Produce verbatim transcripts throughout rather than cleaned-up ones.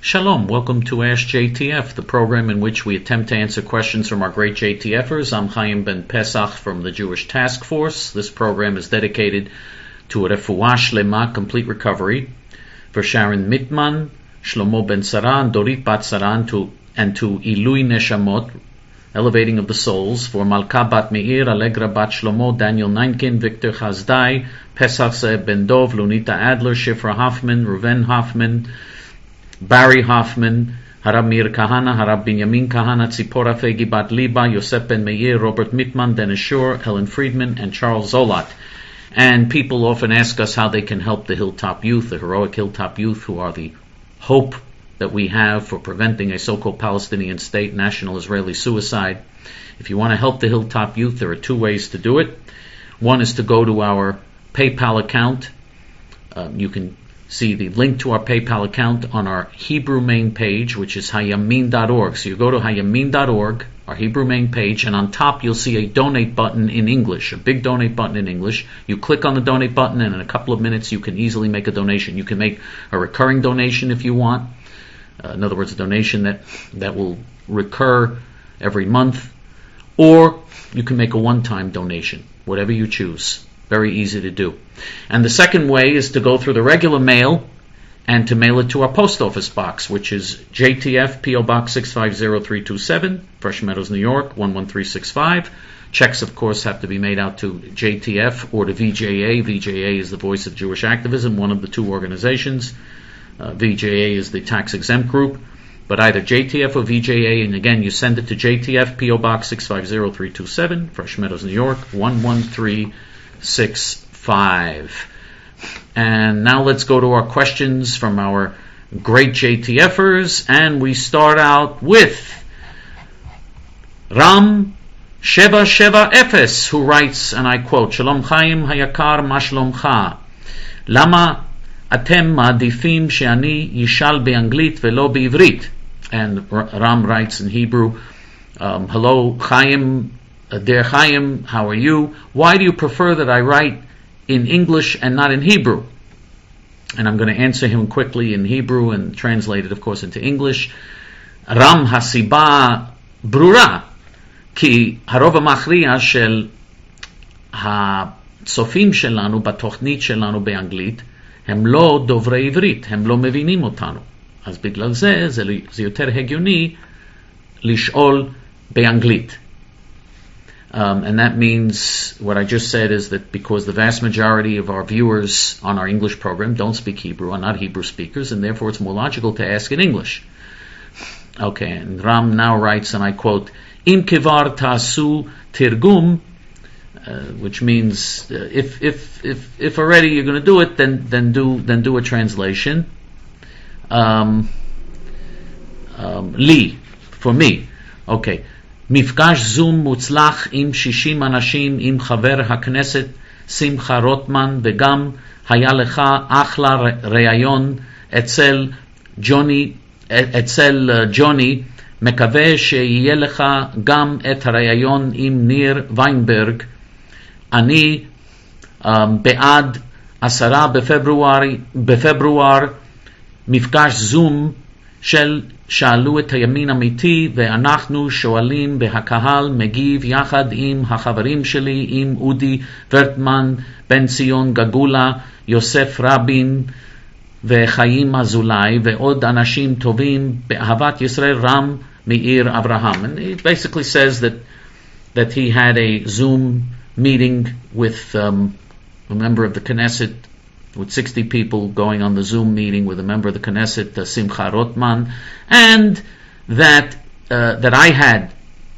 Shalom, welcome to Ask J T F, the program in which we attempt to answer questions from our great J T Fers. I'm Chaim Ben Pesach from the Jewish Task Force. This program is dedicated to a refuah shlema, complete recovery, for Sharon Mitman, Shlomo Ben Sarah, and Dorit Bat Sarah, and to, and to Ilui Neshamot, elevating of the souls, for Malka Bat Meir, Allegra Bat Shlomo, Daniel Neinkin, Victor Chazdai, Pesach Ze'eb Ben Dov, Lunita Adler, Shifra Hoffman, Reuven Hoffman, Barry Hoffman, Harab Mir Kahana, Harab Binyamin Kahana, Tzipora Fegi Bat Liba, Yosef Ben Meir, Robert Mitman, Dennis Shore, Helen Friedman, and Charles Zolat. And people often ask us how they can help the Hilltop Youth, the heroic Hilltop Youth, who are the hope that we have for preventing a so-called Palestinian state, national Israeli suicide. If you want to help the Hilltop Youth, there are two ways to do it. One is to go to our PayPal account. Um, you can see the link to our PayPal account on our Hebrew main page, which is hayamin dot org. So you go to hayamin dot org, our Hebrew main page, and on top you'll see a donate button in English, a big donate button in English. You click on the donate button, and in a couple of minutes you can easily make a donation. You can make a recurring donation if you want. Uh, in other words, a donation that, that will recur every month. Or you can make a one-time donation, whatever you choose. Very easy to do. And the second way is to go through the regular mail and to mail it to our post office box, which is J T F, P O Box six five zero three two seven, Fresh Meadows, New York, one one three six five. Checks, of course, have to be made out to J T F or to V J A. V J A is the Voice of Jewish Activism, one of the two organizations. Uh, V J A is the tax-exempt group. But either J T F or V J A, and again, you send it to J T F, P O Box six five zero three two seven, Fresh Meadows, New York, one one three six five. And now let's go to our questions from our great J T Fers, and we start out with Ram Sheva Sheva Efes, who writes, and I quote, Shalom Chaim Hayakar Ma Shlomcha, Lama Atem Ma'adifim She'ani Yishal Be'anglit Velo Be'ivrit. And Ram writes in Hebrew, um, hello Chaim, Uh, dear Chaim, how are you? Why do you prefer that I write in English and not in Hebrew? And I'm going to answer him quickly in Hebrew and translate it, of course, into English. Ram hasiba brura, ki harov hamachriya shel הצופים שלנו בתוכנית שלנו באנגלית הם לא דוברי עברית, הם לא מבינים אותנו. אז בגלל זה, זה, זה יותר הגיוני לשאול באנגלית. Um, and that means, what I just said is that because the vast majority of our viewers on our English program don't speak Hebrew, are not Hebrew speakers, and therefore it's more logical to ask in English. Okay, and Ram now writes, and I quote, Im kevar tasu tirgum, uh, which means, uh, if, if, if, if already you're going to do it, then, then do, then do a translation. Um, um, li, for me. Okay. מפגש זום מוצלח עם שישים אנשים, עם חבר הכנסת שמחה רוטמן, וגם היה לך אחלה ראיון אצל ג'וני, אצל ג'וני, מקווה שיהיה לך גם את הראיון עם ניר ויינברג. אני um, בעד עשרה בפברואר, בפברואר, מפגש זום של שאלו את הימין אמיתי, ואנחנו שואלים והקהל מגיב יחד עם החברים שלי, עם אודי ורטמן, בן ציון גגולה, יוסף רבין וחיים אזולאי, ועוד אנשים טובים באהבת ישראל, רם מאיר אברהם. And he basically says that that he had a Zoom meeting with um, a member of the Knesset, with sixty people going on the Zoom meeting with a member of the Knesset, uh, Simcha Rotman, and that uh, that I had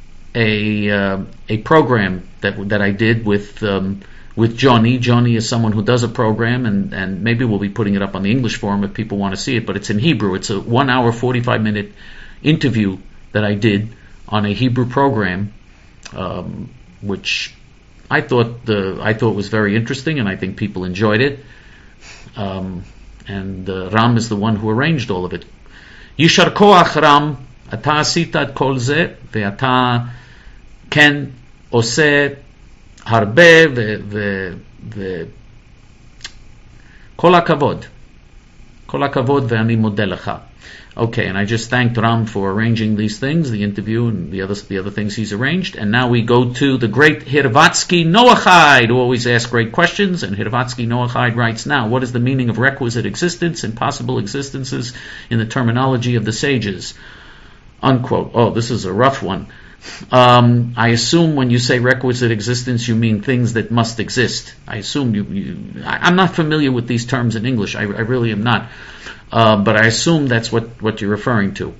a uh, a program that that I did with um, with Johnny. Johnny is someone who does a program, and, and maybe we'll be putting it up on the English forum if people want to see it, but it's in Hebrew. It's a one hour, forty-five minute interview that I did on a Hebrew program, um, which I thought the I thought was very interesting, and I think people enjoyed it. Um, and uh, Ram is the one who arranged all of it. Yishar koach Ram, אתה עשית את כל זה, ואתה כן עושה הרבה, וכל הכבוד. כל הכבוד, ואני מודה לך. Okay, and I just thanked Ram for arranging these things, the interview and the other the other things he's arranged. And now we go to the great Hirvatsky Noachide, who always asks great questions. And Hirvatsky Noachide writes now, what is the meaning of requisite existence and possible existences in the terminology of the sages? Unquote. Oh, this is a rough one. Um, I assume when you say requisite existence, you mean things that must exist. I assume you. you I, I'm not familiar with these terms in English. I, I really am not. Uh, but I assume that's what, what you're referring to.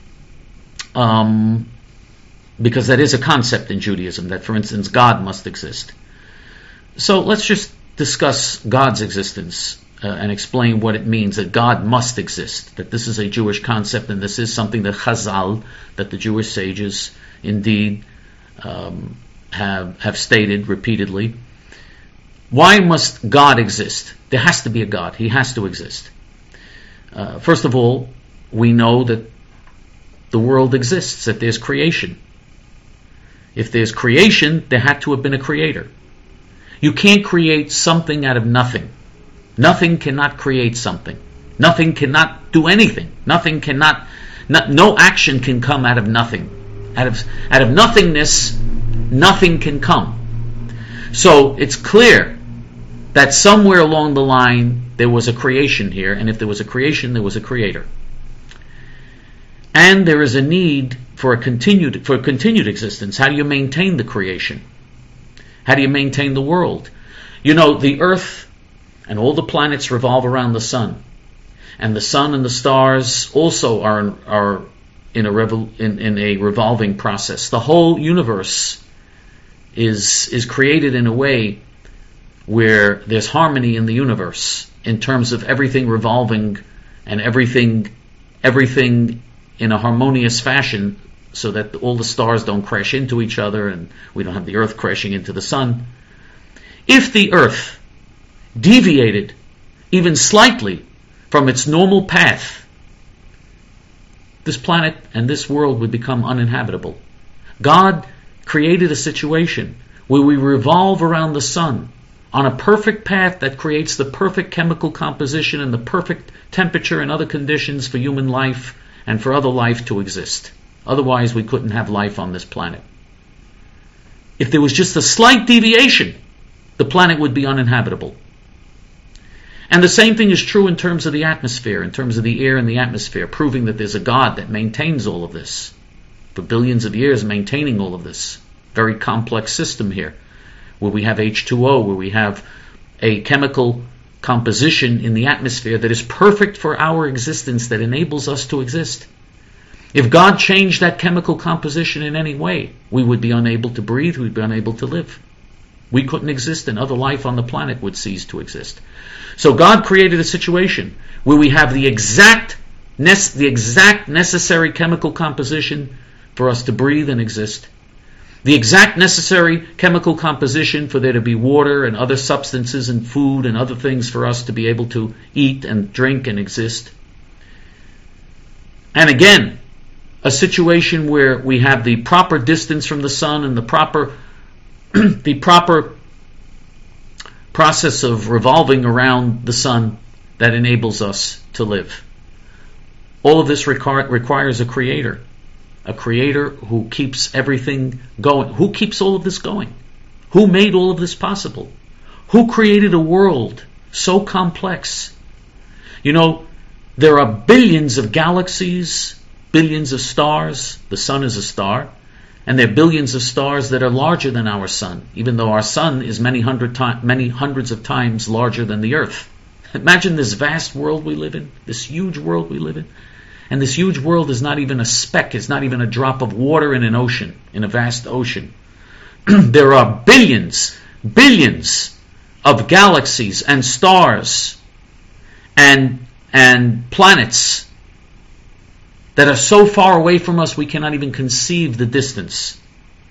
Um, because that is a concept in Judaism, that, for instance, God must exist. So let's just discuss God's existence uh, and explain what it means that God must exist, that this is a Jewish concept and this is something that Chazal, that the Jewish sages indeed um, have have stated repeatedly. Why must God exist? There has to be a God. He has to exist. Uh, first of all, we know that the world exists, that there's creation. If there's creation, there had to have been a creator. You can't create something out of nothing. Nothing cannot create something. Nothing cannot do anything. Nothing cannot, no, no action can come out of nothing. Out of, out of nothingness, nothing can come. So it's clear that somewhere along the line there was a creation here, and if there was a creation, there was a creator. And there is a need for a continued for a continued existence. How do you maintain the creation? How do you maintain the world? You know, the earth and all the planets revolve around the sun, and the sun and the stars also are are in a revol- in, in a revolving process. The whole universe is is created in a way where there's harmony in the universe in terms of everything revolving and everything everything in a harmonious fashion, so that all the stars don't crash into each other and we don't have the earth crashing into the sun. If the earth deviated even slightly from its normal path, this planet and this world would become uninhabitable. God created a situation where we revolve around the sun on a perfect path that creates the perfect chemical composition and the perfect temperature and other conditions for human life and for other life to exist. Otherwise, we couldn't have life on this planet. If there was just a slight deviation, the planet would be uninhabitable. And the same thing is true in terms of the atmosphere, in terms of the air and the atmosphere, proving that there's a God that maintains all of this. For billions of years, maintaining all of this. Very complex system here, where we have H two O, where we have a chemical composition in the atmosphere that is perfect for our existence, that enables us to exist. If God changed that chemical composition in any way, we would be unable to breathe, we'd be unable to live. We couldn't exist, and other life on the planet would cease to exist. So God created a situation where we have the exact, the exact necessary chemical composition for us to breathe and exist. The exact necessary chemical composition for there to be water and other substances and food and other things for us to be able to eat and drink and exist. And again, a situation where we have the proper distance from the sun and the proper the proper process of revolving around the sun that enables us to live. All of this require, requires a creator. A creator who keeps everything going. Who keeps all of this going? Who made all of this possible? Who created a world so complex? You know, there are billions of galaxies, billions of stars. The sun is a star. And there are billions of stars that are larger than our sun, even though our sun is many hundred ti- many hundreds of times larger than the earth. Imagine this vast world we live in, this huge world we live in. And this huge world is not even a speck, it's not even a drop of water in an ocean, in a vast ocean. There are billions, billions of galaxies and stars and, and planets that are so far away from us we cannot even conceive the distance.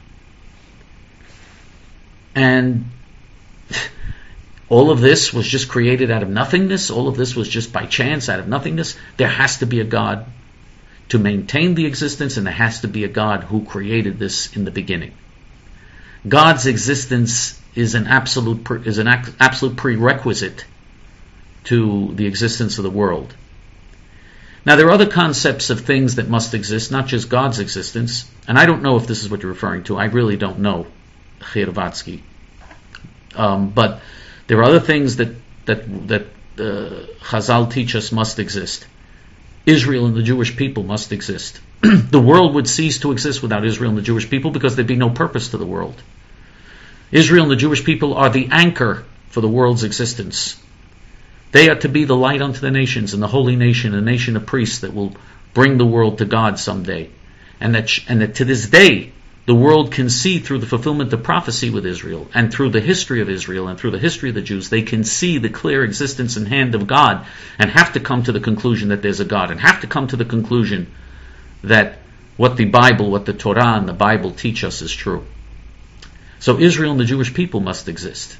And all of this was just created out of nothingness. All of this was just by chance, out of nothingness. There has to be a God to maintain the existence, and there has to be a God who created this in the beginning. God's existence is an absolute is an absolute prerequisite to the existence of the world. Now, there are other concepts of things that must exist, not just God's existence. And I don't know if this is what you're referring to. I really don't know, Khyrovatsky. Um, but there are other things that that that uh, Chazal teach us must exist. Israel and the Jewish people must exist. The world would cease to exist without Israel and the Jewish people because there'd be no purpose to the world. Israel and the Jewish people are the anchor for the world's existence. They are to be the light unto the nations and the holy nation, a nation of priests that will bring the world to God someday. And that, sh- and that to this day, the world can see through the fulfillment of prophecy with Israel and through the history of Israel and through the history of the Jews, they can see the clear existence and hand of God and have to come to the conclusion that there's a God and have to come to the conclusion that what the Bible, what the Torah and the Bible teach us is true. So Israel and the Jewish people must exist.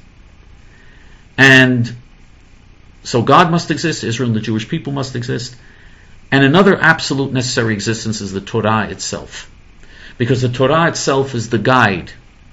And so God must exist, Israel and the Jewish people must exist. And another absolute necessary existence is the Torah itself. Because the Torah itself is the guide.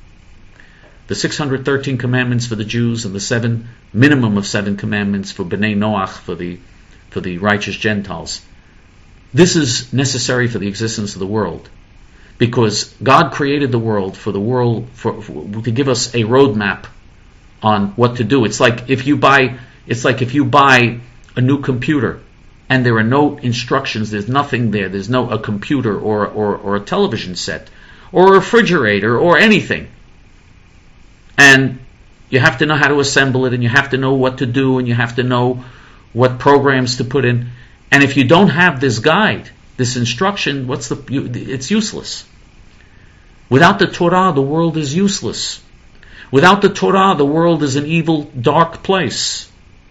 The six hundred thirteen commandments for the Jews and the seven, minimum of seven commandments for Bnei Noach, for the, for the righteous Gentiles. This is necessary for the existence of the world. Because God created the world for the world, for, for to give us a roadmap on what to do. It's like if you buy, it's like if you buy a new computer and there are no instructions, there's nothing there, there's no a computer or, or, or a television set or a refrigerator or anything. And you have to know how to assemble it and you have to know what to do and you have to know what programs to put in. And if you don't have this guide, this instruction, what's the? It's useless. Without the Torah, the world is useless. Without the Torah, the world is an evil, dark place.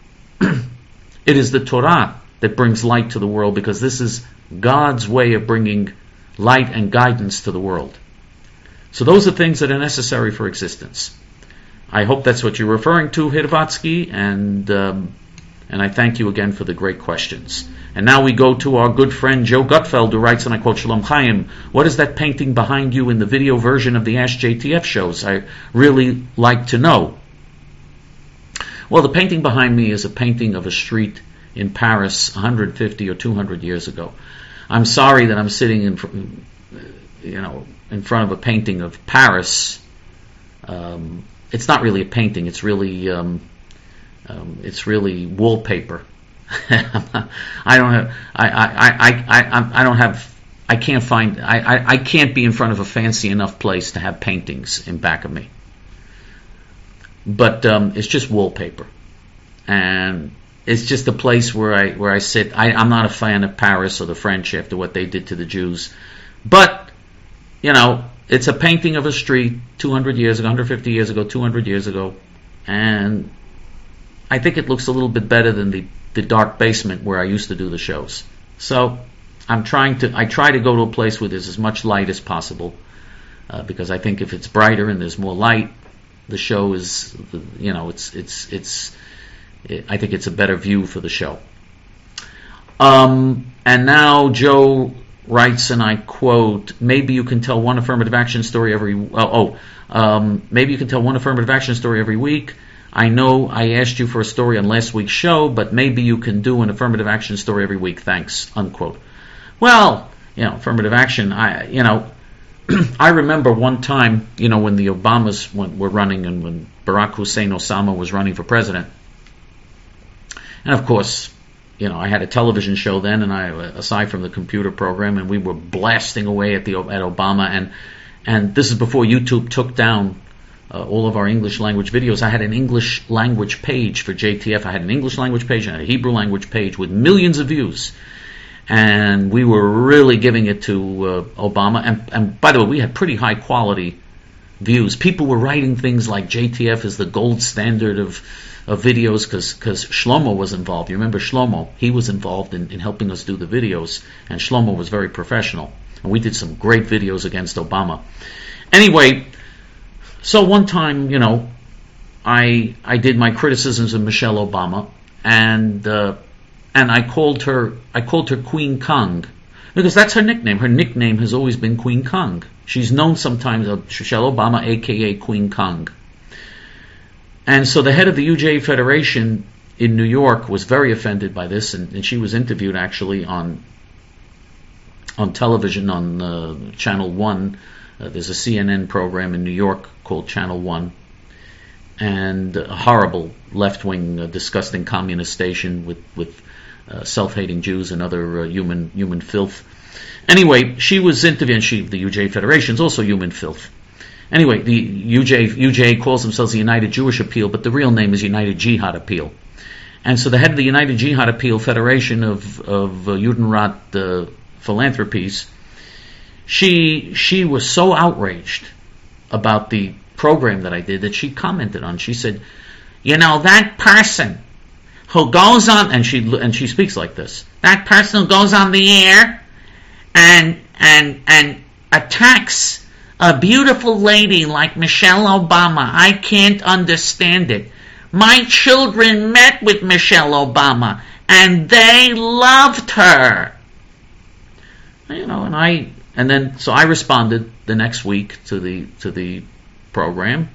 It is the Torah that brings light to the world because this is God's way of bringing light and guidance to the world. So those are things that are necessary for existence. I hope that's what you're referring to, Khyrovatsky, and um, and I thank you again for the great questions. And now we go to our good friend Joe Gutfeld, who writes, and I quote, Shalom Chaim, what is that painting behind you in the video version of the Ask J T F shows? I really like to know. Well, the painting behind me is a painting of a street in Paris one hundred fifty or two hundred years ago. I'm sorry that I'm sitting in, you know, in front of a painting of Paris. Um, it's not really a painting. It's really, um, um, it's really wallpaper. I don't have. I, I, I, I, I don't have. I can't find. I, I, I can't be in front of a fancy enough place to have paintings in back of me. But um, it's just wallpaper, and it's just a place where I where I sit. I, I'm not a fan of Paris or the French after what they did to the Jews, but you know, it's a painting of a street two hundred years ago, one hundred fifty years ago, two hundred years ago, and I think it looks a little bit better than the. the dark basement where I used to do the shows. So I'm trying to, I try to go to a place where there's as much light as possible, uh, because I think if it's brighter and there's more light, the show is, you know, it's, it's, it's, it, I think it's a better view for the show. Um, and now Joe writes, and I quote, maybe you can tell one affirmative action story every, oh, oh um, maybe you can tell one affirmative action story every week. I know I asked you for a story on last week's show, but maybe you can do an affirmative action story every week. Thanks, unquote. Well, you know, affirmative action, I, you know, I remember one time, you know, when the Obamas were running and when Barack Hussein Osama was running for president. And of course, you know, I had a television show then, and I, aside from the computer program, and we were blasting away at the at Obama, and and this is before YouTube took down Uh, all of our English language videos. I had an English language page for J T F. I had an English language page and a Hebrew language page with millions of views. And we were really giving it to uh, Obama. And, and by the way, we had pretty high quality views. People were writing things like J T F is the gold standard of, of videos because Shlomo was involved. You remember Shlomo? He was involved in, in helping us do the videos. And Shlomo was very professional. And we did some great videos against Obama. Anyway, so one time, you know, I I did my criticisms of Michelle Obama, and uh, and I called her I called her Queen Kong because that's her nickname. Her nickname has always been Queen Kong. She's known sometimes as Michelle Obama, aka Queen Kong. And so the head of the U J Federation in New York was very offended by this, and, and she was interviewed actually on on television on uh, Channel One. Uh, there's a C N N program in New York called Channel One, and a horrible left-wing, uh, disgusting communist station with with uh, self-hating Jews and other uh, human human filth. Anyway, she was interviewing. She, the U J Federation, is also human filth. Anyway, the U J U J calls themselves the United Jewish Appeal, but the real name is United Jihad Appeal. And so the head of the United Jihad Appeal Federation of of uh, Judenrat uh, Philanthropies, she she was so outraged about the program that I did that she commented on. She said, "You know, that person who goes on," and she and she speaks like this, "that person who goes on the air and and and attacks a beautiful lady like Michelle Obama. I can't understand it. My children met with Michelle Obama and they loved her." You know, and I and then so I responded the next week to the to the program,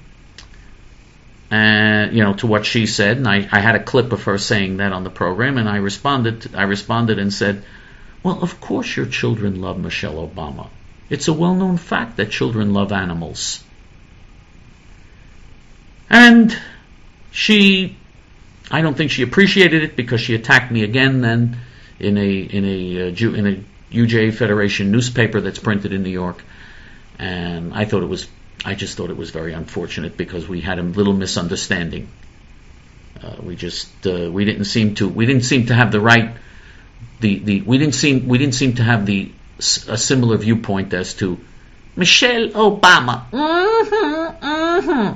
and you know, to what she said, and I, I had a clip of her saying that on the program, and I responded to, I responded and said, "Well, of course your children love Michelle Obama. It's a well-known fact that children love animals." And she, I don't think she appreciated it, because she attacked me again then in a in a uh, Jew, in a U J Federation newspaper that's printed in New York. And I thought it was, I just thought it was very unfortunate, because we had a little misunderstanding. Uh, we just uh, we didn't seem to we didn't seem to have the right the the we didn't seem we didn't seem to have the a similar viewpoint as to Michelle Obama. Mm-hmm, mm-hmm.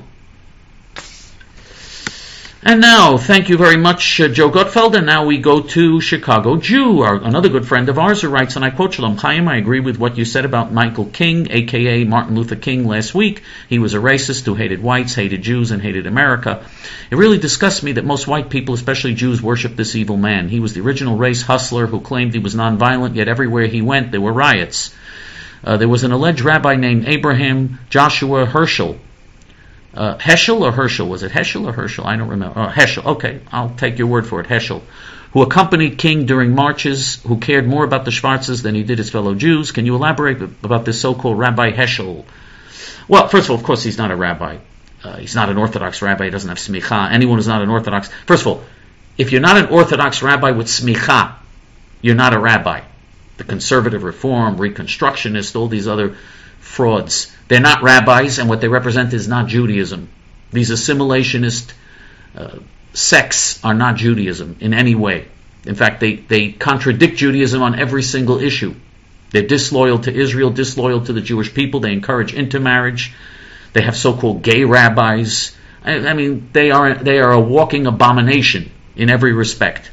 And now, thank you very much, uh, Joe Gutfeld. And now we go to Chicago Jew, our, another good friend of ours, who writes, and I quote, "Shalom Chaim, I agree with what you said about Michael King, a k a. Martin Luther King, last week. He was a racist who hated whites, hated Jews, and hated America. It really disgusts me that most white people, especially Jews, worship this evil man. He was the original race hustler who claimed he was nonviolent, yet everywhere he went there were riots. Uh, there was an alleged rabbi named Abraham Joshua Herschel, Uh, Heschel or Herschel? Was it Heschel or Herschel? I don't remember. Oh, Heschel. Okay, I'll take your word for it. Heschel, who accompanied King during marches, who cared more about the Schwarzes than he did his fellow Jews. Can you elaborate about this so-called Rabbi Heschel?" Well, first of all, of course, he's not a rabbi. Uh, he's not an Orthodox rabbi. He doesn't have smicha. Anyone who's not an Orthodox... First of all, if you're not an Orthodox rabbi with smicha, you're not a rabbi. The conservative reform, reconstructionist, all these other frauds, they're not rabbis, and what they represent is not Judaism. These assimilationist uh, sects are not Judaism in any way. In fact, they, they contradict Judaism on every single issue. They're disloyal to Israel, disloyal to the Jewish people. They encourage intermarriage. They have so-called gay rabbis. I, I mean, they are they are a walking abomination in every respect.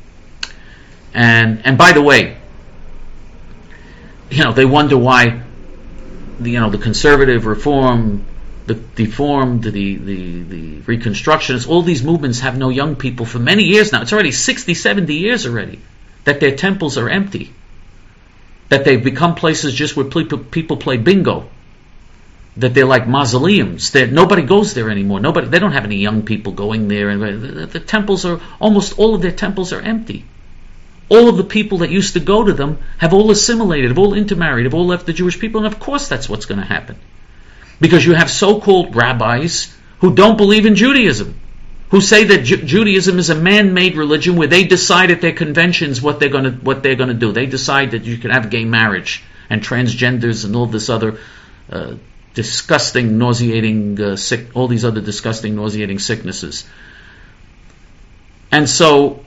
And and by the way, you know, they wonder why the, you know, the conservative reform, the deformed, the, the, the reconstructionists, all these movements have no young people for many years now. It's already sixty, seventy years already that their temples are empty. That they've become places just where people, people play bingo. That they're like mausoleums. That nobody goes there anymore. Nobody, they don't have any young people going there. And the, the temples are, almost all of their temples are empty. All of the people that used to go to them have all assimilated, have all intermarried, have all left the Jewish people, and of course that's what's going to happen. Because you have so-called rabbis who don't believe in Judaism, who say that Ju- Judaism is a man-made religion where they decide at their conventions what they're going to what they're going to do. They decide that you can have gay marriage and transgenders and all this other uh, disgusting, nauseating, uh, sick, all these other disgusting, nauseating sicknesses. And so,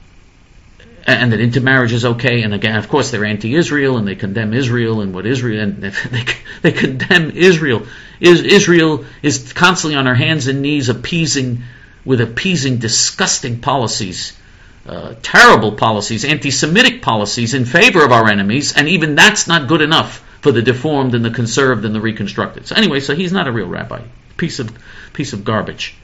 and that intermarriage is okay, and again, of course, they're anti-Israel, and they condemn Israel and what Israel, and they, they condemn Israel. Is, Israel is constantly on her hands and knees appeasing, with appeasing, disgusting policies, uh, terrible policies, anti-Semitic policies in favor of our enemies, and even that's not good enough for the deformed and the conserved and the reconstructed. So anyway, so he's not a real rabbi, piece of piece of garbage.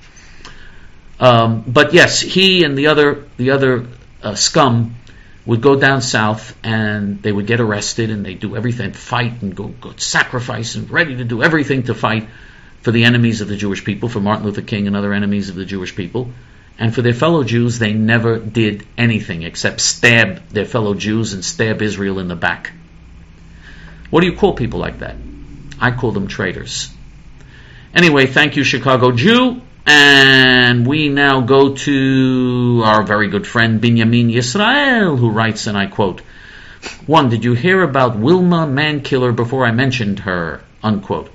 Um, but yes, he and the other the other. Uh, scum would go down south and they would get arrested and they do everything, fight and go, go sacrifice and ready to do everything to fight for the enemies of the Jewish people, for Martin Luther King and other enemies of the Jewish people. And for their fellow Jews, they never did anything except stab their fellow Jews and stab Israel in the back. What do you call people like that? I call them traitors. Anyway, thank you, Chicago Jew. And we now go to our very good friend Binyamin Yisrael, who writes, and I quote, one, did you hear about Wilma Mankiller before I mentioned her? Unquote.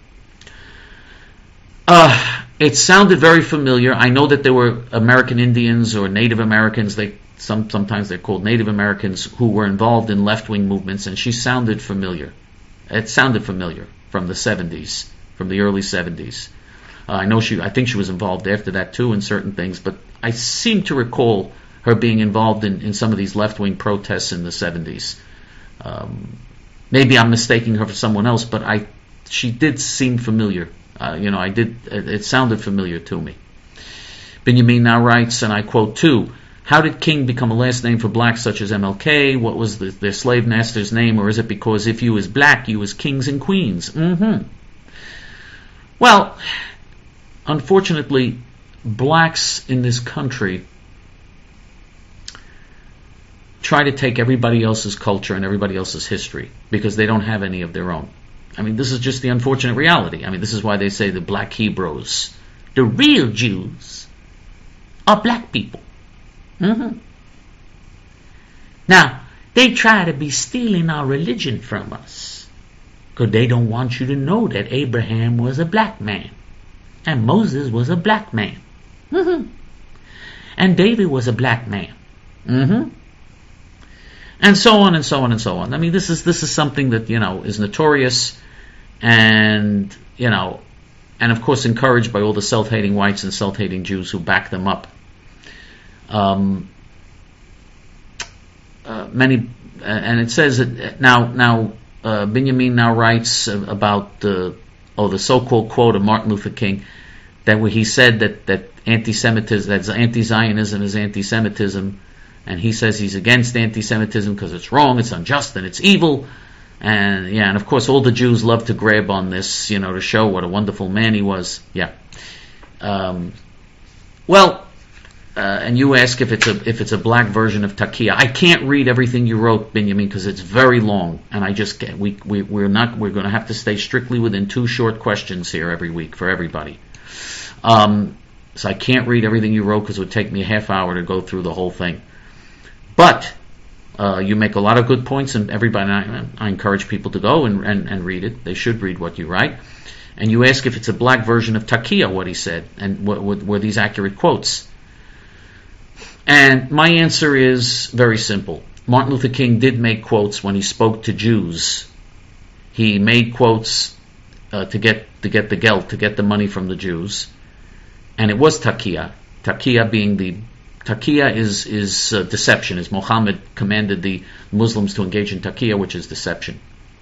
Uh, it sounded very familiar. I know that there were American Indians or Native Americans, they some sometimes they're called Native Americans, who were involved in left-wing movements, and she sounded familiar. It sounded familiar from the seventies, from the early seventies. Uh, I know she, I think she was involved after that too in certain things, but I seem to recall her being involved in, in some of these left-wing protests in the seventies. Um, maybe I'm mistaking her for someone else, but I, she did seem familiar. Uh, you know, I did, it, it sounded familiar to me. Binyamin now writes, and I quote, two, how did King become a last name for blacks such as M L K? What was the, their slave master's name? Or is it because if you was black, you was kings and queens? Mm-hmm. Well, unfortunately, blacks in this country try to take everybody else's culture and everybody else's history because they don't have any of their own. I mean, this is just the unfortunate reality. I mean, this is why they say the black Hebrews, the real Jews, are black people. Mm-hmm. Now, they try to be stealing our religion from us because they don't want you to know that Abraham was a black man and Moses was a black man. Mm-hmm. And David was a black man. Mm-hmm. And so on and so on and so on. I mean, this is this is something that, you know, is notorious and, you know, and of course encouraged by all the self-hating whites and self-hating Jews who back them up. Um, uh, many, uh, and it says that now, now uh, Binyamin now writes uh, about the, oh, the so-called quote of Martin Luther King, that where he said that that anti-Semitism, that anti-Zionism is anti-Semitism, and he says he's against anti-Semitism because it's wrong, it's unjust, and it's evil. And yeah, and of course all the Jews love to grab on this, you know, to show what a wonderful man he was. Yeah. Um, well, uh, and you ask if it's a if it's a black version of Takia. I can't read everything you wrote, Binyamin, because it's very long, and I just can't. We we we're not we're going to have to stay strictly within two short questions here every week for everybody. Um, so I can't read everything you wrote because it would take me a half hour to go through the whole thing. But uh, you make a lot of good points, and everybody, I, I encourage people to go and, and, and read it. They should read what you write. And you ask if it's a black version of Takia, what he said, and what, what, were these accurate quotes? And my answer is very simple. Martin Luther King did make quotes when he spoke to Jews. He made quotes uh, to get to get the geld, to get the money from the Jews, and it was Takia. Takia being the Takia is is uh, deception. As Muhammad commanded the Muslims to engage in Takia, which is deception.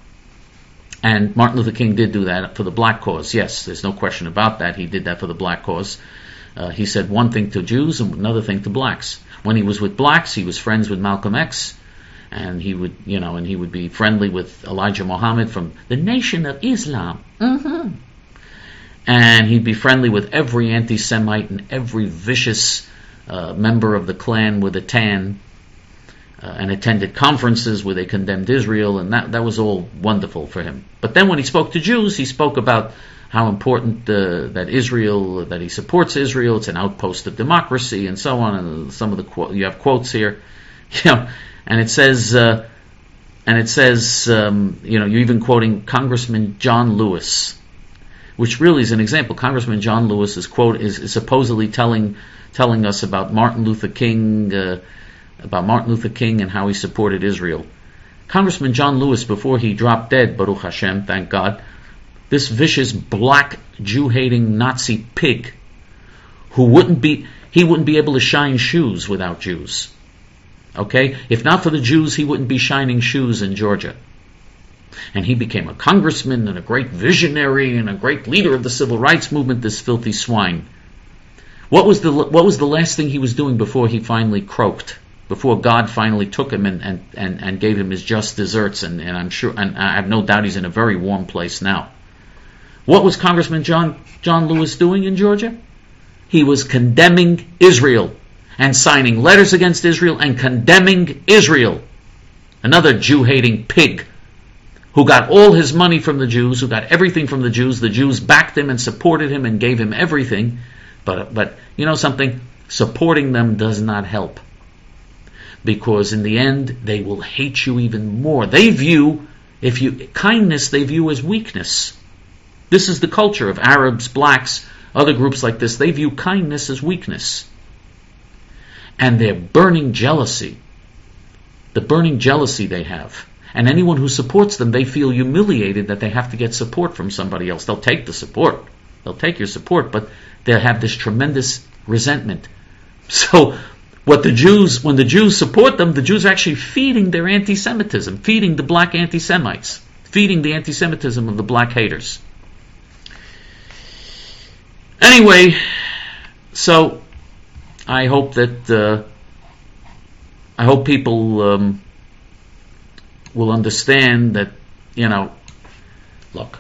And Martin Luther King did do that for the black cause. Yes, there's no question about that. He did that for the black cause. Uh, he said one thing to Jews and another thing to blacks. When he was with blacks, he was friends with Malcolm X, and he would, you know, and he would be friendly with Elijah Muhammad from the Nation of Islam. Mm-hmm. And he'd be friendly with every anti-Semite and every vicious uh, member of the Klan with a tan, uh, and attended conferences where they condemned Israel, and that that was all wonderful for him. But then when he spoke to Jews, he spoke about how important uh, that Israel, that he supports Israel, it's an outpost of democracy, and so on. And some of the quote, you have quotes here, you know, and it says, uh, and it says, um, you know, you're even quoting Congressman John Lewis, which really is an example. Congressman John Lewis's quote is, is supposedly telling telling us about Martin Luther King, uh, about Martin Luther King and how he supported Israel. Congressman John Lewis, before he dropped dead, Baruch Hashem, thank God, this vicious black Jew-hating Nazi pig, who wouldn't be, he wouldn't be able to shine shoes without Jews. Okay? If not for the Jews, he wouldn't be shining shoes in Georgia. And he became a congressman and a great visionary and a great leader of the civil rights movement, this filthy swine. What was the what was the last thing he was doing before he finally croaked? Before God finally took him and, and, and, and gave him his just deserts, and, and I'm sure, and I have no doubt he's in a very warm place now. What was Congressman John John Lewis doing in Georgia? He was condemning Israel and signing letters against Israel and condemning Israel. Another Jew-hating pig who got all his money from the Jews, who got everything from the Jews. The Jews backed him and supported him and gave him everything. But, but you know something? Supporting them does not help. Because in the end, they will hate you even more. They view, if you, kindness they view as weakness. This is the culture of Arabs, blacks, other groups like this. They view kindness as weakness. And their burning jealousy, the burning jealousy they have. And anyone who supports them, they feel humiliated that they have to get support from somebody else. They'll take the support. They'll take your support, but they'll have this tremendous resentment. So, what the Jews, when the Jews support them, the Jews are actually feeding their anti-Semitism, feeding the black anti-Semites, feeding the anti-Semitism of the black haters. Anyway, so I hope that uh, I hope people um, will understand that, you know, look,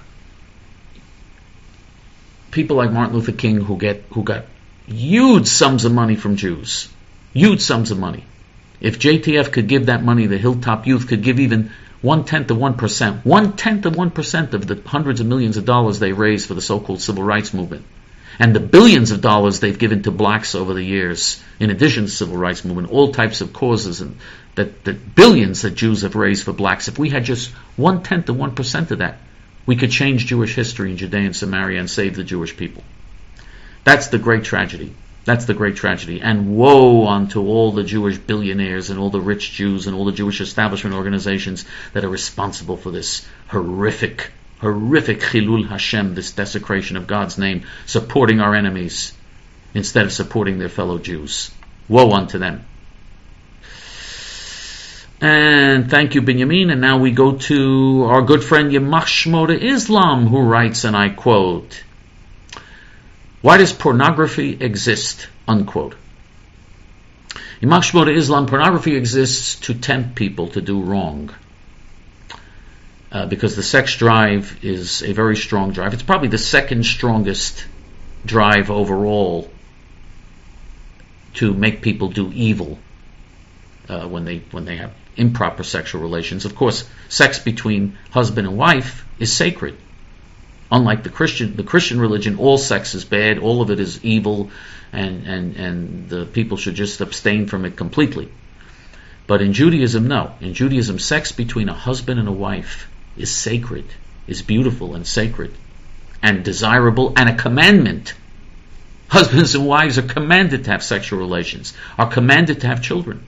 people like Martin Luther King who get who got huge sums of money from Jews. Huge sums of money. If J T F could give that money, the Hilltop Youth could give even one-tenth of one percent. One-tenth of one percent of the hundreds of millions of dollars they raised for the so-called civil rights movement. And the billions of dollars they've given to blacks over the years, in addition to the civil rights movement, all types of causes, and that, that billions that Jews have raised for blacks. If we had just one-tenth of one percent of that, we could change Jewish history in Judea and Samaria and save the Jewish people. That's the great tragedy. That's the great tragedy. And woe unto all the Jewish billionaires and all the rich Jews and all the Jewish establishment organizations that are responsible for this horrific, horrific Chilul Hashem, this desecration of God's name, supporting our enemies instead of supporting their fellow Jews. Woe unto them. And thank you, Binyamin. And now we go to our good friend Yamach Shmoda Islam, who writes, and I quote, "Why does pornography exist?" Unquote. Yamach Shmoda Islam, pornography exists to tempt people to do wrong. Uh, because the sex drive is a very strong drive. It's probably the second strongest drive overall to make people do evil uh, when they when they have improper sexual relations. Of course, sex between husband and wife is sacred. Unlike the Christian, the Christian religion, all sex is bad, all of it is evil, and, and, and the people should just abstain from it completely. But in Judaism, no. In Judaism, sex between a husband and a wife is sacred, is beautiful and sacred, and desirable, and a commandment. Husbands and wives are commanded to have sexual relations, are commanded to have children.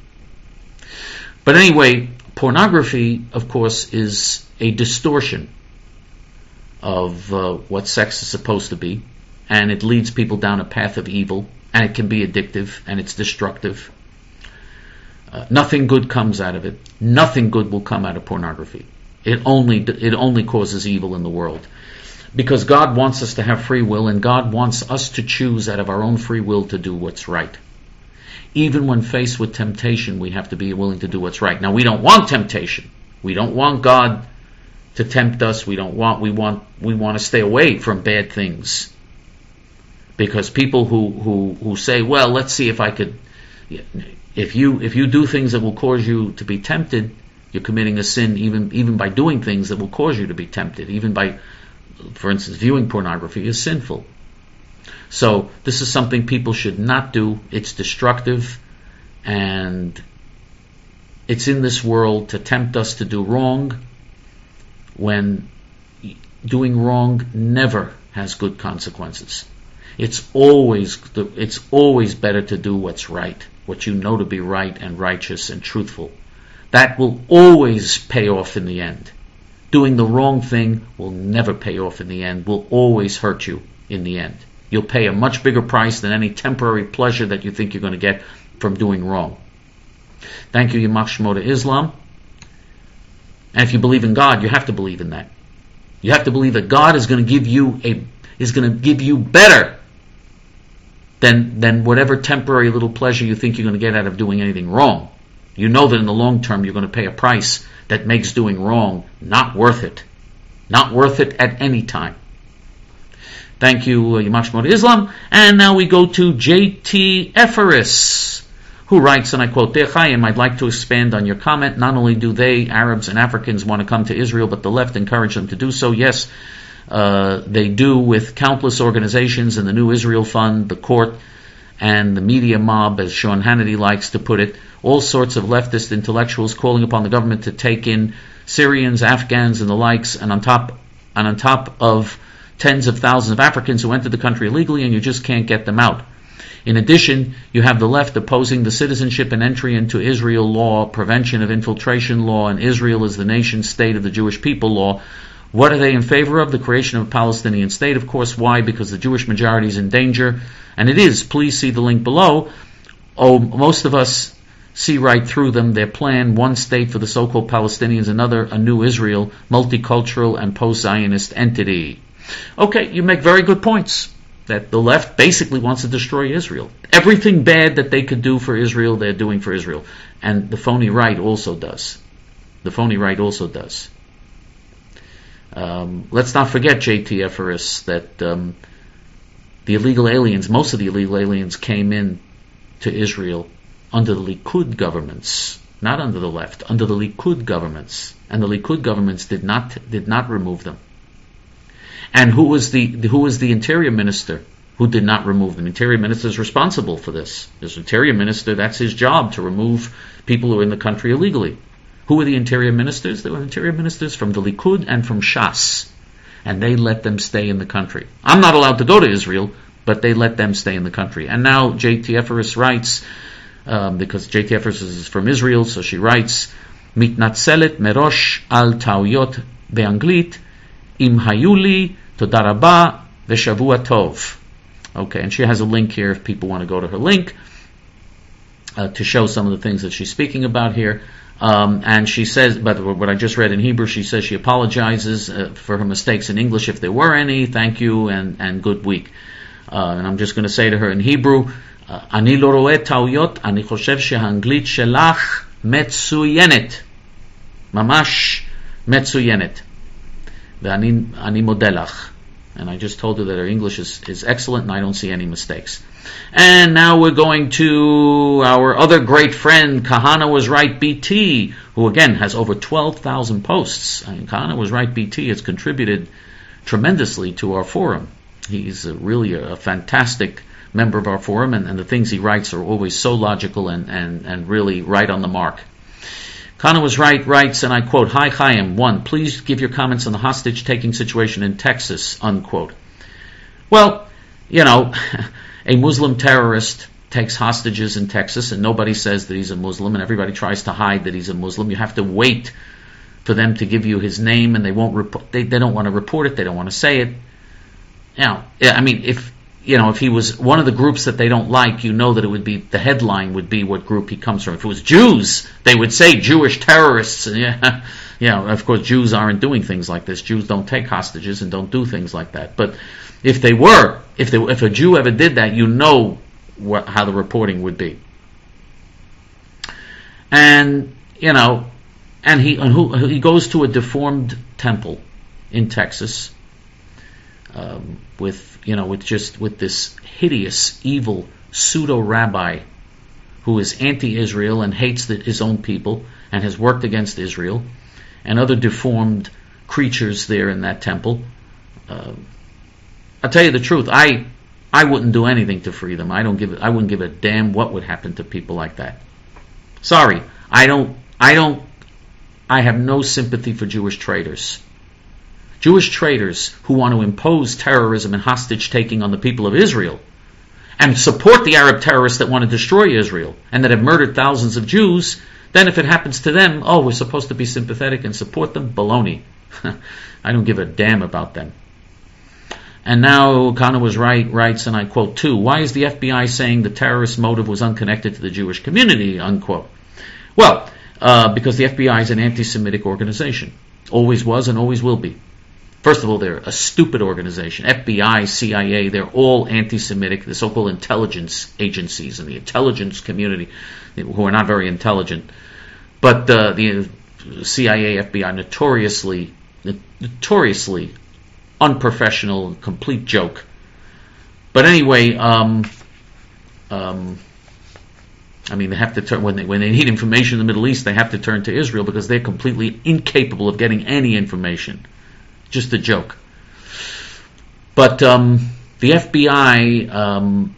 But anyway, pornography, of course, is a distortion of uh, what sex is supposed to be, and it leads people down a path of evil, and it can be addictive, and it's destructive. Uh, nothing good comes out of it. Nothing good will come out of pornography. It only it only causes evil in the world. Because God wants us to have free will, and God wants us to choose out of our own free will to do what's right. Even when faced with temptation, we have to be willing to do what's right. Now, we don't want temptation. We don't want God to tempt us. We don't want, we want, we want to stay away from bad things. Because people who, who, who say, well, let's see if I could, if you, if you do things that will cause you to be tempted, you're committing a sin even, even by doing things that will cause you to be tempted. Even by, for instance, viewing pornography is sinful. So this is something people should not do. It's destructive, and it's in this world to tempt us to do wrong, when doing wrong never has good consequences. It's always it's always better to do what's right, what you know to be right and righteous and truthful. That will always pay off in the end. Doing the wrong thing will never pay off in the end, will always hurt you in the end. You'll pay a much bigger price than any temporary pleasure that you think you're going to get from doing wrong. Thank you, Yamach Shmoda Islam. And if you believe in God, you have to believe in that. You have to believe that God is going to give you a is going to give you better than than whatever temporary little pleasure you think you're going to get out of doing anything wrong. You know that in the long term you're going to pay a price that makes doing wrong not worth it. Not worth it at any time. Thank you, uh, Yamach Shmoda Islam. And now we go to J T Eferis, who writes, and I quote, Dear Chaim, I'd like to expand on your comment. Not only do they, Arabs and Africans, want to come to Israel, but the left encourage them to do so. Yes, uh, they do, with countless organizations and the New Israel Fund, the court, and the media mob, as Sean Hannity likes to put it, all sorts of leftist intellectuals calling upon the government to take in Syrians, Afghans, and the likes, and on top, and on top of tens of thousands of Africans who entered the country illegally, and you just can't get them out. In addition, you have the left opposing the citizenship and entry into Israel law, prevention of infiltration law, and Israel as the nation state of the Jewish people law. What are they in favor of? The creation of a Palestinian state, of course. Why? Because the Jewish majority is in danger. And it is. Please see the link below. Oh, most of us see right through them. Their plan, one state for the so-called Palestinians, another, a new Israel, multicultural and post-Zionist entity. Okay, you make very good points. That the left basically wants to destroy Israel. Everything bad that they could do for Israel, they're doing for Israel. And the phony right also does. The phony right also does. Um, let's not forget, J T F R S, that um, the illegal aliens, most of the illegal aliens came in to Israel under the Likud governments, not under the left, under the Likud governments. And the Likud governments did not did not remove them. And who was the who was the interior minister who did not remove them? Interior minister is responsible for this. This interior minister, that's his job, to remove people who are in the country illegally. Who were the interior ministers? They were interior ministers from the Likud and from Shas. And they let them stay in the country. I'm not allowed to go to Israel, but they let them stay in the country. And now J T F R S writes, um, because J T F R S is from Israel, so she writes, Mitnatzelet merosh al tauyot beanglit im hayuli toda rabba v'shavua tov. Okay, and she has a link here if people want to go to her link uh, to show some of the things that she's speaking about here. Um, and she says, but what I just read in Hebrew, she says she apologizes uh, for her mistakes in English if there were any. Thank you and, and good week. Uh, and I'm just going to say to her in Hebrew, אני לא רואה טעויות, אני חושב שהאנגלית שלך מצוינת. ממש מצוינת. ואני אני מודה לך. And I just told her that her English is, is excellent and I don't see any mistakes. And now we're going to our other great friend, Kahana Was Right B T, who again has over twelve thousand posts. I mean, Kahana Was Right B T has contributed tremendously to our forum. He's a, really a, a fantastic member of our forum, and, and the things he writes are always so logical and, and, and really right on the mark. Kahana Was Right writes, and I quote, Hi Chaim, one, please give your comments on the hostage-taking situation in Texas, unquote. Well, you know, a Muslim terrorist takes hostages in Texas, and nobody says that he's a Muslim, and everybody tries to hide that he's a Muslim. You have to wait for them to give you his name, and they won't report. They, they don't want to report it. They don't want to say it. You know, I mean, if you know, if he was one of the groups that they don't like, you know that it would be, the headline would be what group he comes from. If it was Jews, they would say Jewish terrorists. Yeah, yeah. Of course, Jews aren't doing things like this. Jews don't take hostages and don't do things like that. But if they were, if they, if a Jew ever did that, you know what, how the reporting would be. And you know, and he and who, he goes to a deformed temple in Texas um, with. You know, with just with this hideous, evil pseudo rabbi who is anti-Israel and hates the, his own people and has worked against Israel, and other deformed creatures there in that temple. Uh, I'll tell you the truth. I I wouldn't do anything to free them. I don't give. I wouldn't give a damn what would happen to people like that. Sorry, I don't. I don't. I have no sympathy for Jewish traitors. Jewish traitors who want to impose terrorism and hostage-taking on the people of Israel and support the Arab terrorists that want to destroy Israel and that have murdered thousands of Jews, then if it happens to them, oh, we're supposed to be sympathetic and support them? Baloney. I don't give a damn about them. And now Kahana Was Right writes, and I quote, too, why is the F B I saying the terrorist motive was unconnected to the Jewish community, unquote? Well, uh, because the F B I is an anti-Semitic organization. Always was and always will be. First of all, they're a stupid organization. F B I, C I A, they're all anti-Semitic, the so-called intelligence agencies and the intelligence community, who are not very intelligent. But uh, the C I A, F B I, notoriously, notoriously unprofessional, complete joke. But anyway, um, um, I mean, they have to turn when they when they need information in the Middle East, they have to turn to Israel because they're completely incapable of getting any information. Just a joke. But um, the F B I, um,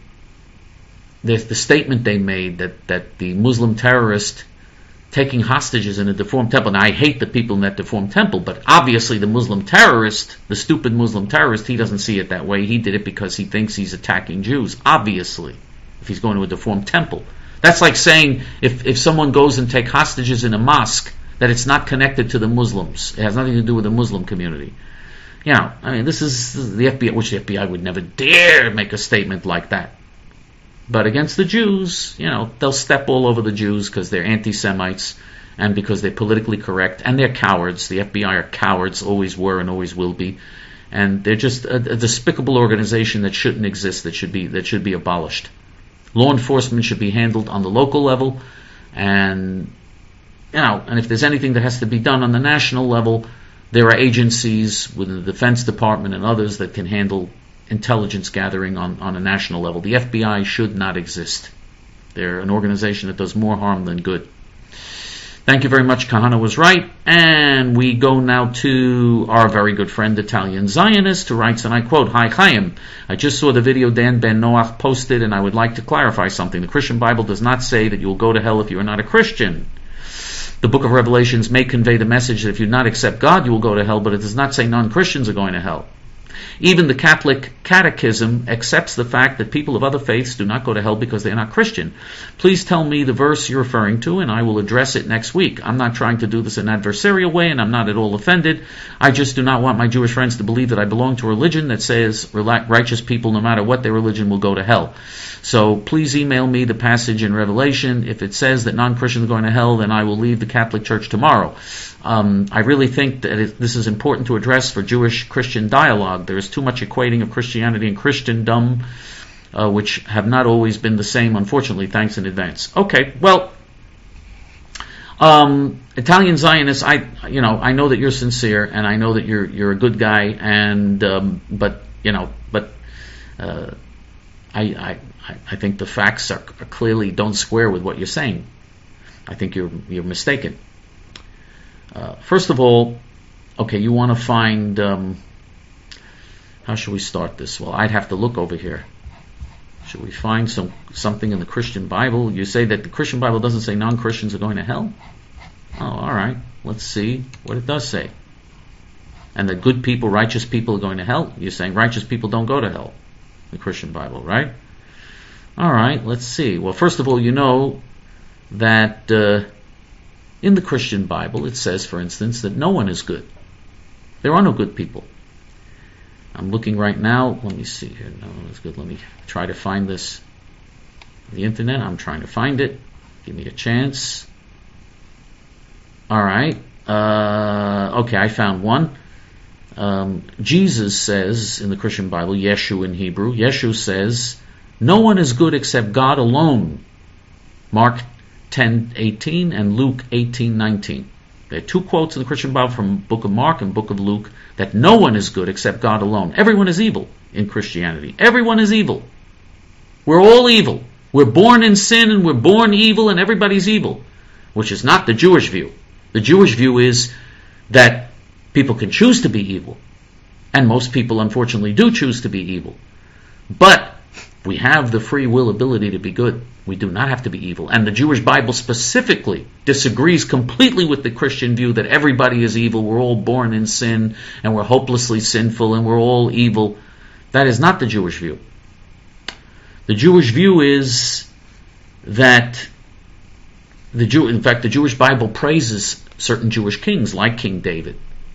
the, the statement they made that that the Muslim terrorist taking hostages in a deformed temple. Now, I hate the people in that deformed temple, but obviously the Muslim terrorist, the stupid Muslim terrorist, he doesn't see it that way. He did it because he thinks he's attacking Jews. Obviously, if he's going to a deformed temple. That's like saying if, if someone goes and take hostages in a mosque, that it's not connected to the Muslims. It has nothing to do with the Muslim community. You know, I mean, this is the F B I, which the F B I would never dare make a statement like that. But against the Jews, you know, they'll step all over the Jews because they're anti-Semites and because they're politically correct and they're cowards. The F B I are cowards, always were and always will be. And they're just a, a despicable organization that shouldn't exist, that should be that should be abolished. Law enforcement should be handled on the local level, and you know, and if there's anything that has to be done on the national level, there are agencies within the Defense Department and others that can handle intelligence gathering on, on a national level. The F B I should not exist. They're an organization that does more harm than good. Thank you very much. Kahana was right. And we go now to our very good friend, Italian Zionist, who writes, and I quote, "Hi Chaim, I just saw the video Dan Ben Noach posted, and I would like to clarify something. The Christian Bible does not say that you will go to hell if you are not a Christian. The book of Revelations may convey the message that if you do not accept God, you will go to hell, but it does not say non-Christians are going to hell. Even the Catholic Catechism accepts the fact that people of other faiths do not go to hell because they are not Christian. Please tell me the verse you're referring to, and I will address it next week. I'm not trying to do this in an adversarial way, and I'm not at all offended. I just do not want my Jewish friends to believe that I belong to a religion that says righteous people, no matter what their religion, will go to hell. So please email me the passage in Revelation. If it says that non-Christians are going to hell, then I will leave the Catholic Church tomorrow." Um, I really think that it, this is important to address for Jewish-Christian dialogue. There is too much equating of Christianity and Christendom, uh, which have not always been the same, unfortunately. Thanks in advance. Okay, well, um, Italian Zionists, I, you know, I know that you're sincere, and I know that you're you're a good guy, and um, but you know, but uh, I, I I think the facts are, are clearly don't square with what you're saying. I think you're you're mistaken. Uh, first of all, okay, you want to find, um, how should we start this? Well, I'd have to look over here. Should we find some something in the Christian Bible? You say that the Christian Bible doesn't say non-Christians are going to hell? Oh, all right. Let's see what it does say. And that good people, righteous people are going to hell? You're saying righteous people don't go to hell. The Christian Bible, right? All right, let's see. Well, first of all, you know that uh, in the Christian Bible, it says, for instance, that no one is good. There are no good people. I'm looking right now. Let me see here. No one is good. Let me try to find this on the internet. I'm trying to find it. Give me a chance. All right. Uh, okay, I found one. Um, Jesus says in the Christian Bible, Yeshu in Hebrew, Yeshu says, no one is good except God alone. Mark ten eighteen and Luke eighteen nineteen. There are two quotes in the Christian Bible from Book of Mark and Book of Luke that no one is good except God alone. Everyone is evil in Christianity. Everyone is evil. We're all evil. We're born in sin and we're born evil and everybody's evil, which is not the Jewish view. The Jewish view is that people can choose to be evil, and most people unfortunately do choose to be evil. But we have the free will ability to be good. We do not have to be evil. And the Jewish Bible specifically disagrees completely with the Christian view that everybody is evil, we're all born in sin, and we're hopelessly sinful, and we're all evil. That is not the Jewish view. The Jewish view is that, the Jew, in fact, the Jewish Bible praises certain Jewish kings, like King David,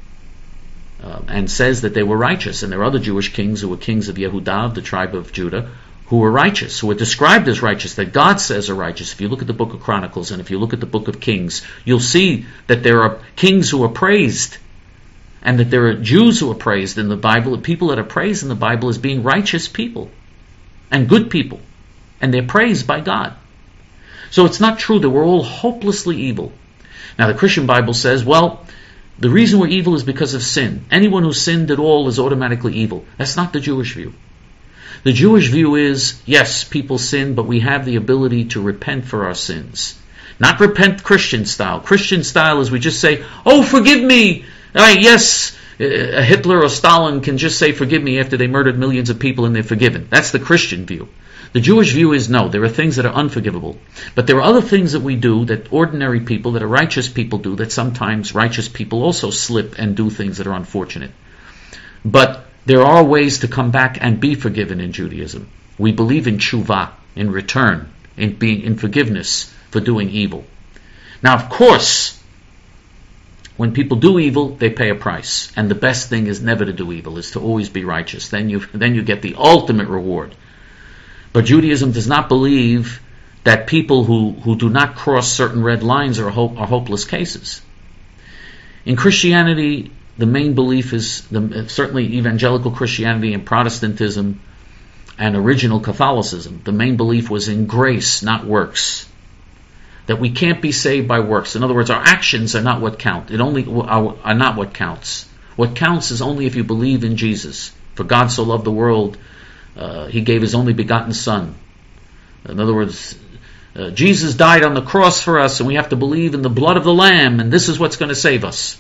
uh, and says that they were righteous. And there are other Jewish kings who were kings of Yehudah, the tribe of Judah, who were righteous, who were described as righteous, that God says are righteous. If you look at the book of Chronicles and if you look at the book of Kings, you'll see that there are kings who are praised, and that there are Jews who are praised in the Bible, and people that are praised in the Bible as being righteous people and good people, and they're praised by God. So it's not true that we're all hopelessly evil. Now the Christian Bible says, well, the reason we're evil is because of sin. Anyone who sinned at all is automatically evil. That's not the Jewish view. The Jewish view is, yes, people sin, but we have the ability to repent for our sins. Not repent Christian style. Christian style is we just say, oh, forgive me. Uh, yes, uh, Hitler or Stalin can just say forgive me after they murdered millions of people and they're forgiven. That's the Christian view. The Jewish view is no, there are things that are unforgivable. But there are other things that we do that ordinary people, that are righteous people do, that sometimes righteous people also slip and do things that are unfortunate. But there are ways to come back and be forgiven in Judaism. We believe in tshuva, in return, in being in forgiveness for doing evil. Now, of course, when people do evil, they pay a price. And the best thing is never to do evil, is to always be righteous. Then you then you get the ultimate reward. But Judaism does not believe that people who, who do not cross certain red lines are, hope, are hopeless cases. In Christianity, the main belief is, the, certainly evangelical Christianity and Protestantism and original Catholicism, the main belief was in grace, not works. That we can't be saved by works. In other words, our actions are not what count. It only are, are not what counts. What counts is only if you believe in Jesus. For God so loved the world, uh, He gave His only begotten Son. In other words, uh, Jesus died on the cross for us, and we have to believe in the blood of the Lamb, and this is what's going to save us.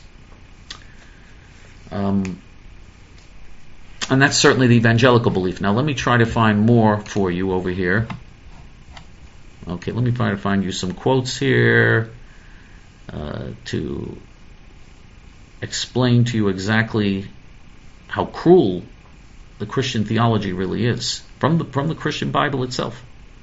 Um, and that's certainly the evangelical belief. Now let me try to find more for you over here. Okay, let me try to find you some quotes here uh, to explain to you exactly how cruel the Christian theology really is from the from the Christian Bible itself.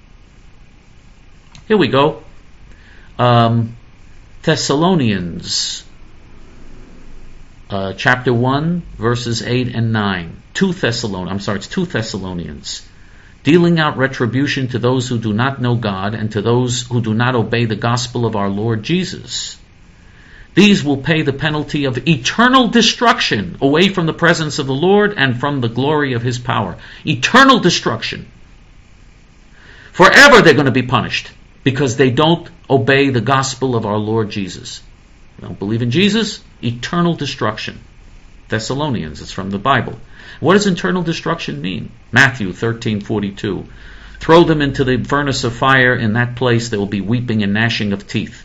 Here we go. Um, Thessalonians, uh, chapter one, verses eight and nine. Two Thessalonians. I'm sorry, it's two Thessalonians. Dealing out retribution to those who do not know God and to those who do not obey the gospel of our Lord Jesus. These will pay the penalty of eternal destruction away from the presence of the Lord and from the glory of His power. Eternal destruction. Forever they're going to be punished because they don't obey the gospel of our Lord Jesus. They don't believe in Jesus, eternal destruction. Thessalonians, it's from the Bible. What does eternal destruction mean? Matthew thirteen forty-two. Throw them into the furnace of fire. In that place there will be weeping and gnashing of teeth.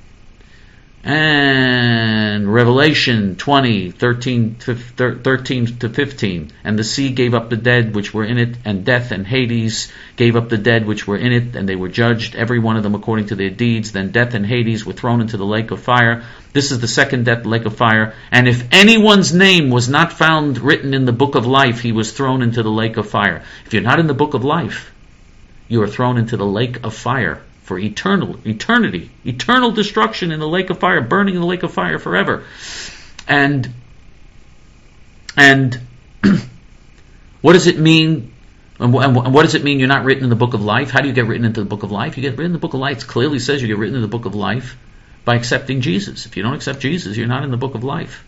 And Revelation twenty, thirteen to fifteen. And the sea gave up the dead which were in it, and death and Hades gave up the dead which were in it, and they were judged, every one of them according to their deeds. Then death and Hades were thrown into the lake of fire. This is the second death, the lake of fire. And if anyone's name was not found written in the book of life, he was thrown into the lake of fire. If you're not in the book of life, you are thrown into the lake of fire for eternal, eternity, eternal destruction in the lake of fire, burning in the lake of fire forever. And and what does it mean? And what does it mean you're not written in the book of life? How do you get written into the book of life? You get written in the book of life. It clearly says you get written in the book of life by accepting Jesus. If you don't accept Jesus, you're not in the book of life.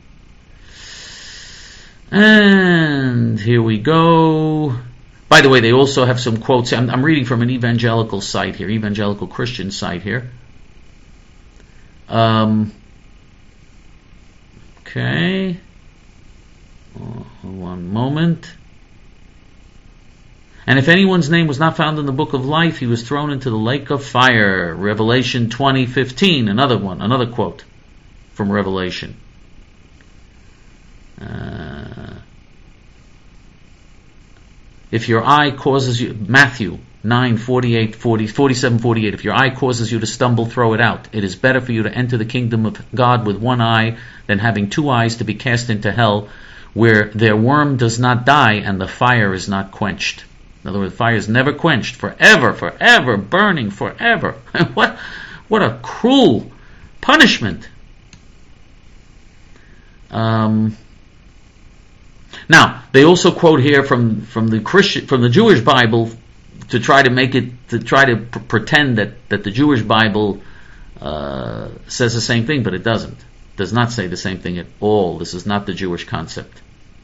And here we go. By the way, they also have some quotes. I'm, I'm reading from an evangelical site here, evangelical Christian site here. Um, okay. Oh, one moment. And if anyone's name was not found in the book of life, he was thrown into the lake of fire. Revelation twenty fifteen, another one, another quote from Revelation. Uh, if your eye causes you, Matthew nine forty-eight, forty, forty-seven, forty-eight, if your eye causes you to stumble, throw it out. It is better for you to enter the kingdom of God with one eye than having two eyes to be cast into hell, where their worm does not die and the fire is not quenched. In other words, fire is never quenched, forever, forever, burning forever. what, what a cruel punishment. Um, now, they also quote here from, from the Christian, from the Jewish Bible to try to make it, to try to pr- pretend that, that the Jewish Bible uh, says the same thing, but it doesn't. It does not say the same thing at all. This is not the Jewish concept.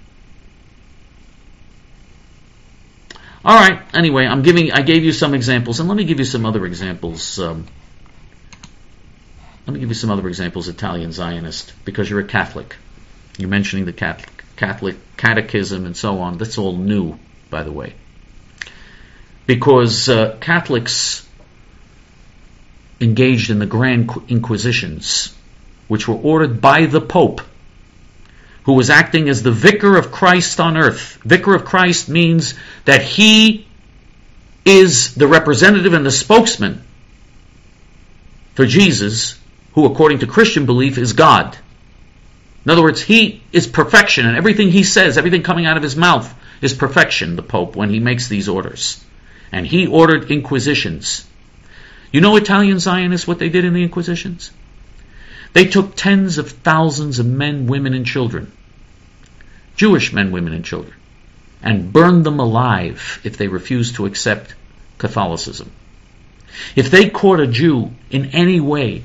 All right. Anyway, I'm giving. I gave you some examples, and let me give you some other examples. Um, let me give you some other examples. Italian Zionist, because you're a Catholic. You're mentioning the Catholic, Catholic catechism and so on. That's all new. by the way. Because uh, Catholics engaged in the Grand Inquisitions, which were ordered by the Pope, who was acting as the vicar of Christ on earth. Vicar of Christ means that he is the representative and the spokesman for Jesus, who according to Christian belief is God. In other words, he is perfection, and everything he says, everything coming out of his mouth is perfection, the Pope, when he makes these orders. And he ordered inquisitions. You know, Italian Zionists, what they did in the inquisitions? They took tens of thousands of men, women, and children, Jewish men, women, and children, and burned them alive if they refused to accept Catholicism. If they caught a Jew in any way,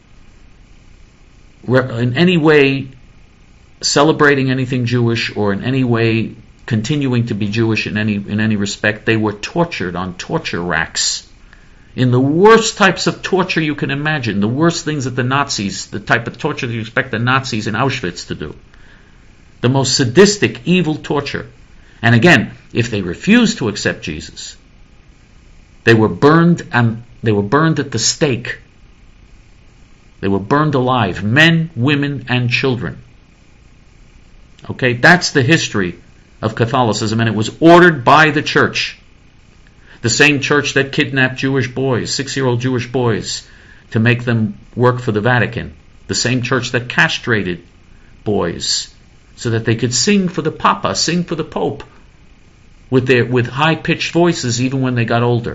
in any way celebrating anything Jewish, or in any way continuing to be Jewish in any in any respect, they were tortured on torture racks, in the worst types of torture you can imagine, the worst things that the Nazis, the type of torture that you expect the Nazis in Auschwitz to do. The most sadistic, evil torture. And again, if they refused to accept Jesus, they were burned, and they were burned at the stake. They were burned alive, men, women, and children. Okay, that's the history of Catholicism, and it was ordered by the church. The same church that kidnapped Jewish boys, six-year-old Jewish boys, to make them work for the Vatican. The same church that castrated boys so that they could sing for the Papa, sing for the Pope, with their with high-pitched voices even when they got older.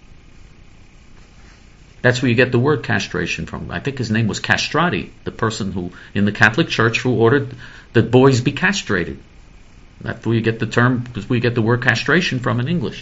That's where you get the word castration from. I think his name was Castrati, the person who, in the Catholic Church, who ordered that boys be castrated. That's where you get the term, because we get the word castration from in English.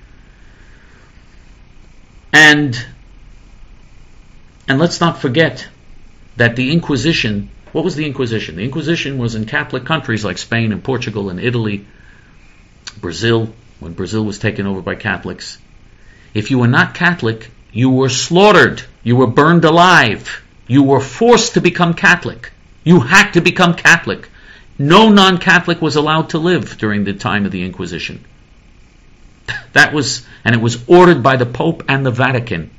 And and let's not forget that the Inquisition, what was the Inquisition? The Inquisition was in Catholic countries like Spain and Portugal and Italy, Brazil, when Brazil was taken over by Catholics. If you were not Catholic, you were slaughtered. You were burned alive. You were forced to become Catholic. You had to become Catholic. No non-Catholic was allowed to live during the time of the Inquisition. That was, and it was ordered by the Pope and the Vatican.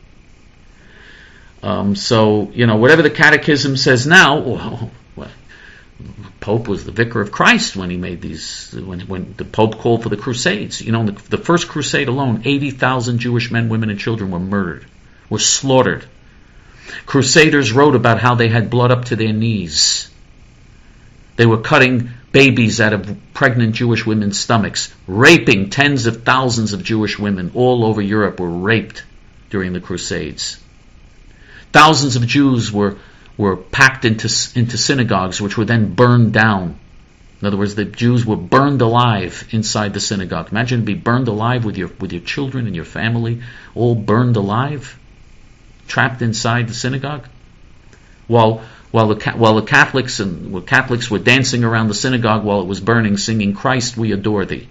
Um, so, you know, whatever the Catechism says now, well, well, Pope was the vicar of Christ when he made these, when, when the Pope called for the Crusades. You know, the, the first Crusade alone, eighty thousand Jewish men, women, and children were murdered, were slaughtered. Crusaders wrote about how they had blood up to their knees. They were cutting babies out of pregnant Jewish women's stomachs, raping tens of thousands of Jewish women all over Europe were raped during the Crusades. Thousands of Jews were were packed into into synagogues, which were then burned down. In other words, the Jews were burned alive inside the synagogue. Imagine to be burned alive with your with your children and your family, all burned alive, trapped inside the synagogue, while while the while the Catholics and well, Catholics were dancing around the synagogue while it was burning, singing "Christ, we adore thee."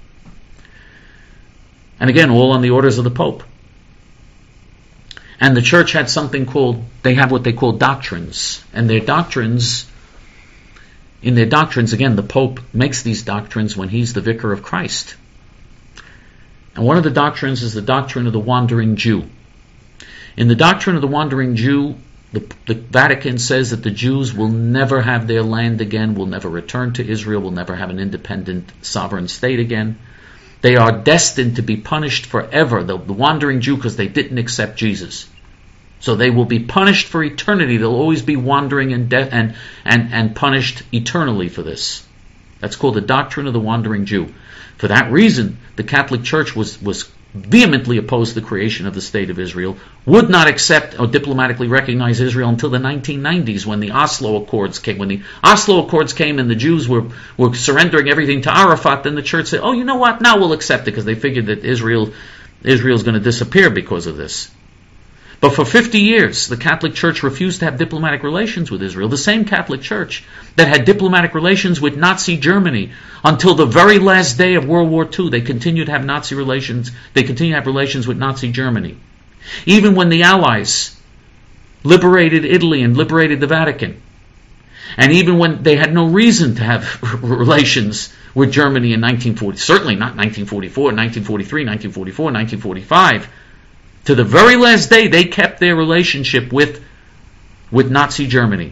And again, all on the orders of the Pope. And the church had something called, they have what they call doctrines. And their doctrines, in their doctrines, again, the Pope makes these doctrines when he's the vicar of Christ. And one of the doctrines is the doctrine of the wandering Jew. In the doctrine of the wandering Jew, the, the Vatican says that the Jews will never have their land again, will never return to Israel, will never have an independent sovereign state again. They are destined to be punished forever, the, the wandering Jew, because they didn't accept Jesus. So they will be punished for eternity. They'll always be wandering and, de- and, and, and punished eternally for this. That's called the doctrine of the wandering Jew. For that reason, the Catholic Church was, was vehemently opposed to the creation of the State of Israel, would not accept or diplomatically recognize Israel until the nineteen nineties, when the Oslo Accords came. When the Oslo Accords came and the Jews were, were surrendering everything to Arafat, then the church said, oh, you know what, now we'll accept it, because they figured that Israel Israel's going to disappear because of this. But for fifty years, the Catholic Church refused to have diplomatic relations with Israel. The same Catholic Church that had diplomatic relations with Nazi Germany until the very last day of World War Two. They continued to have Nazi relations. They continued to have relations with Nazi Germany. Even when the Allies liberated Italy and liberated the Vatican, And even when they had no reason to have relations with Germany in nineteen forty, certainly not nineteen forty-four, nineteen forty-three, nineteen forty-four, nineteen forty-five, to the very last day they kept their relationship with, with Nazi Germany.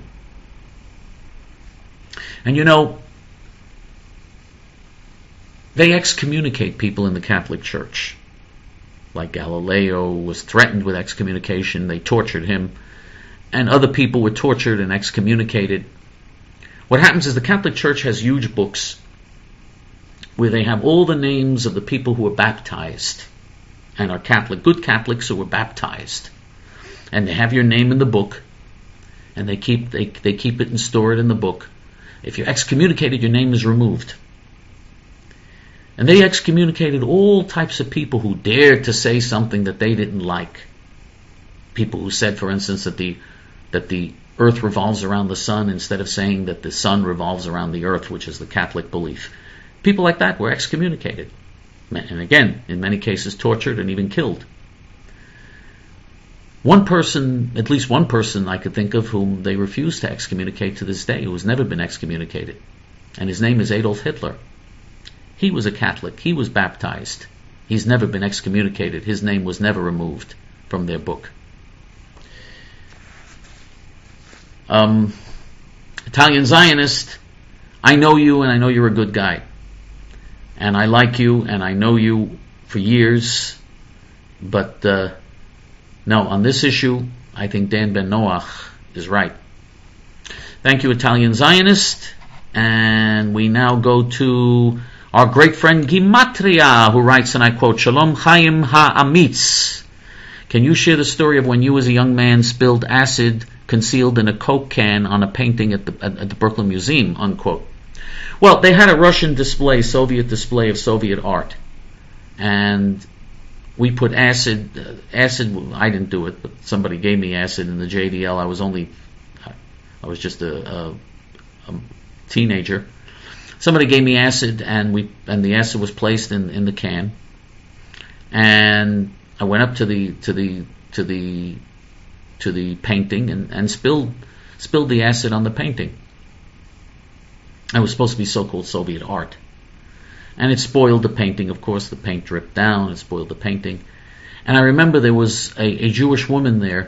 And you know, they excommunicate people in the Catholic Church. Like Galileo was threatened with excommunication, they tortured him, and other people were tortured and excommunicated. What happens is the Catholic Church has huge books where they have all the names of the people who were baptized and are Catholic, good Catholics who were baptized. And they have your name in the book, and they keep they, they keep it and store it in the book. If you're excommunicated, your name is removed. And they excommunicated all types of people who dared to say something that they didn't like. People who said, for instance, that the that the earth revolves around the sun instead of saying that the sun revolves around the earth, which is the Catholic belief. People like that were excommunicated. And again, in many cases tortured and even killed. One person, at least one person I could think of whom they refused to excommunicate to this day, who has never been excommunicated. And his name is Adolf Hitler. He was a Catholic. He was baptized. He's never been excommunicated. His name was never removed from their book. Um, Italian Zionist, I know you and I know you're a good guy. And I like you and I know you for years. But uh, no, on this issue, I think Dan Ben Noach is right. Thank you, Italian Zionist. And we now go to our great friend Gimatria, who writes, and I quote, Shalom Chaim Ha'amitz. Can you share the story of when you as a young man spilled acid concealed in a Coke can on a painting at the, at, at the Brooklyn Museum, unquote. Well, they had a Russian display, Soviet display of Soviet art. And we put acid, uh, acid, I didn't do it, but somebody gave me acid in the J D L. I was only, I was just a, a, a teenager. Somebody gave me acid, and we and the acid was placed in, in the can. And I went up to the to the to the to the painting and, and spilled spilled the acid on the painting. It was supposed to be so-called Soviet art. And it spoiled the painting, of course. The paint dripped down, it spoiled the painting. And I remember there was a, a Jewish woman there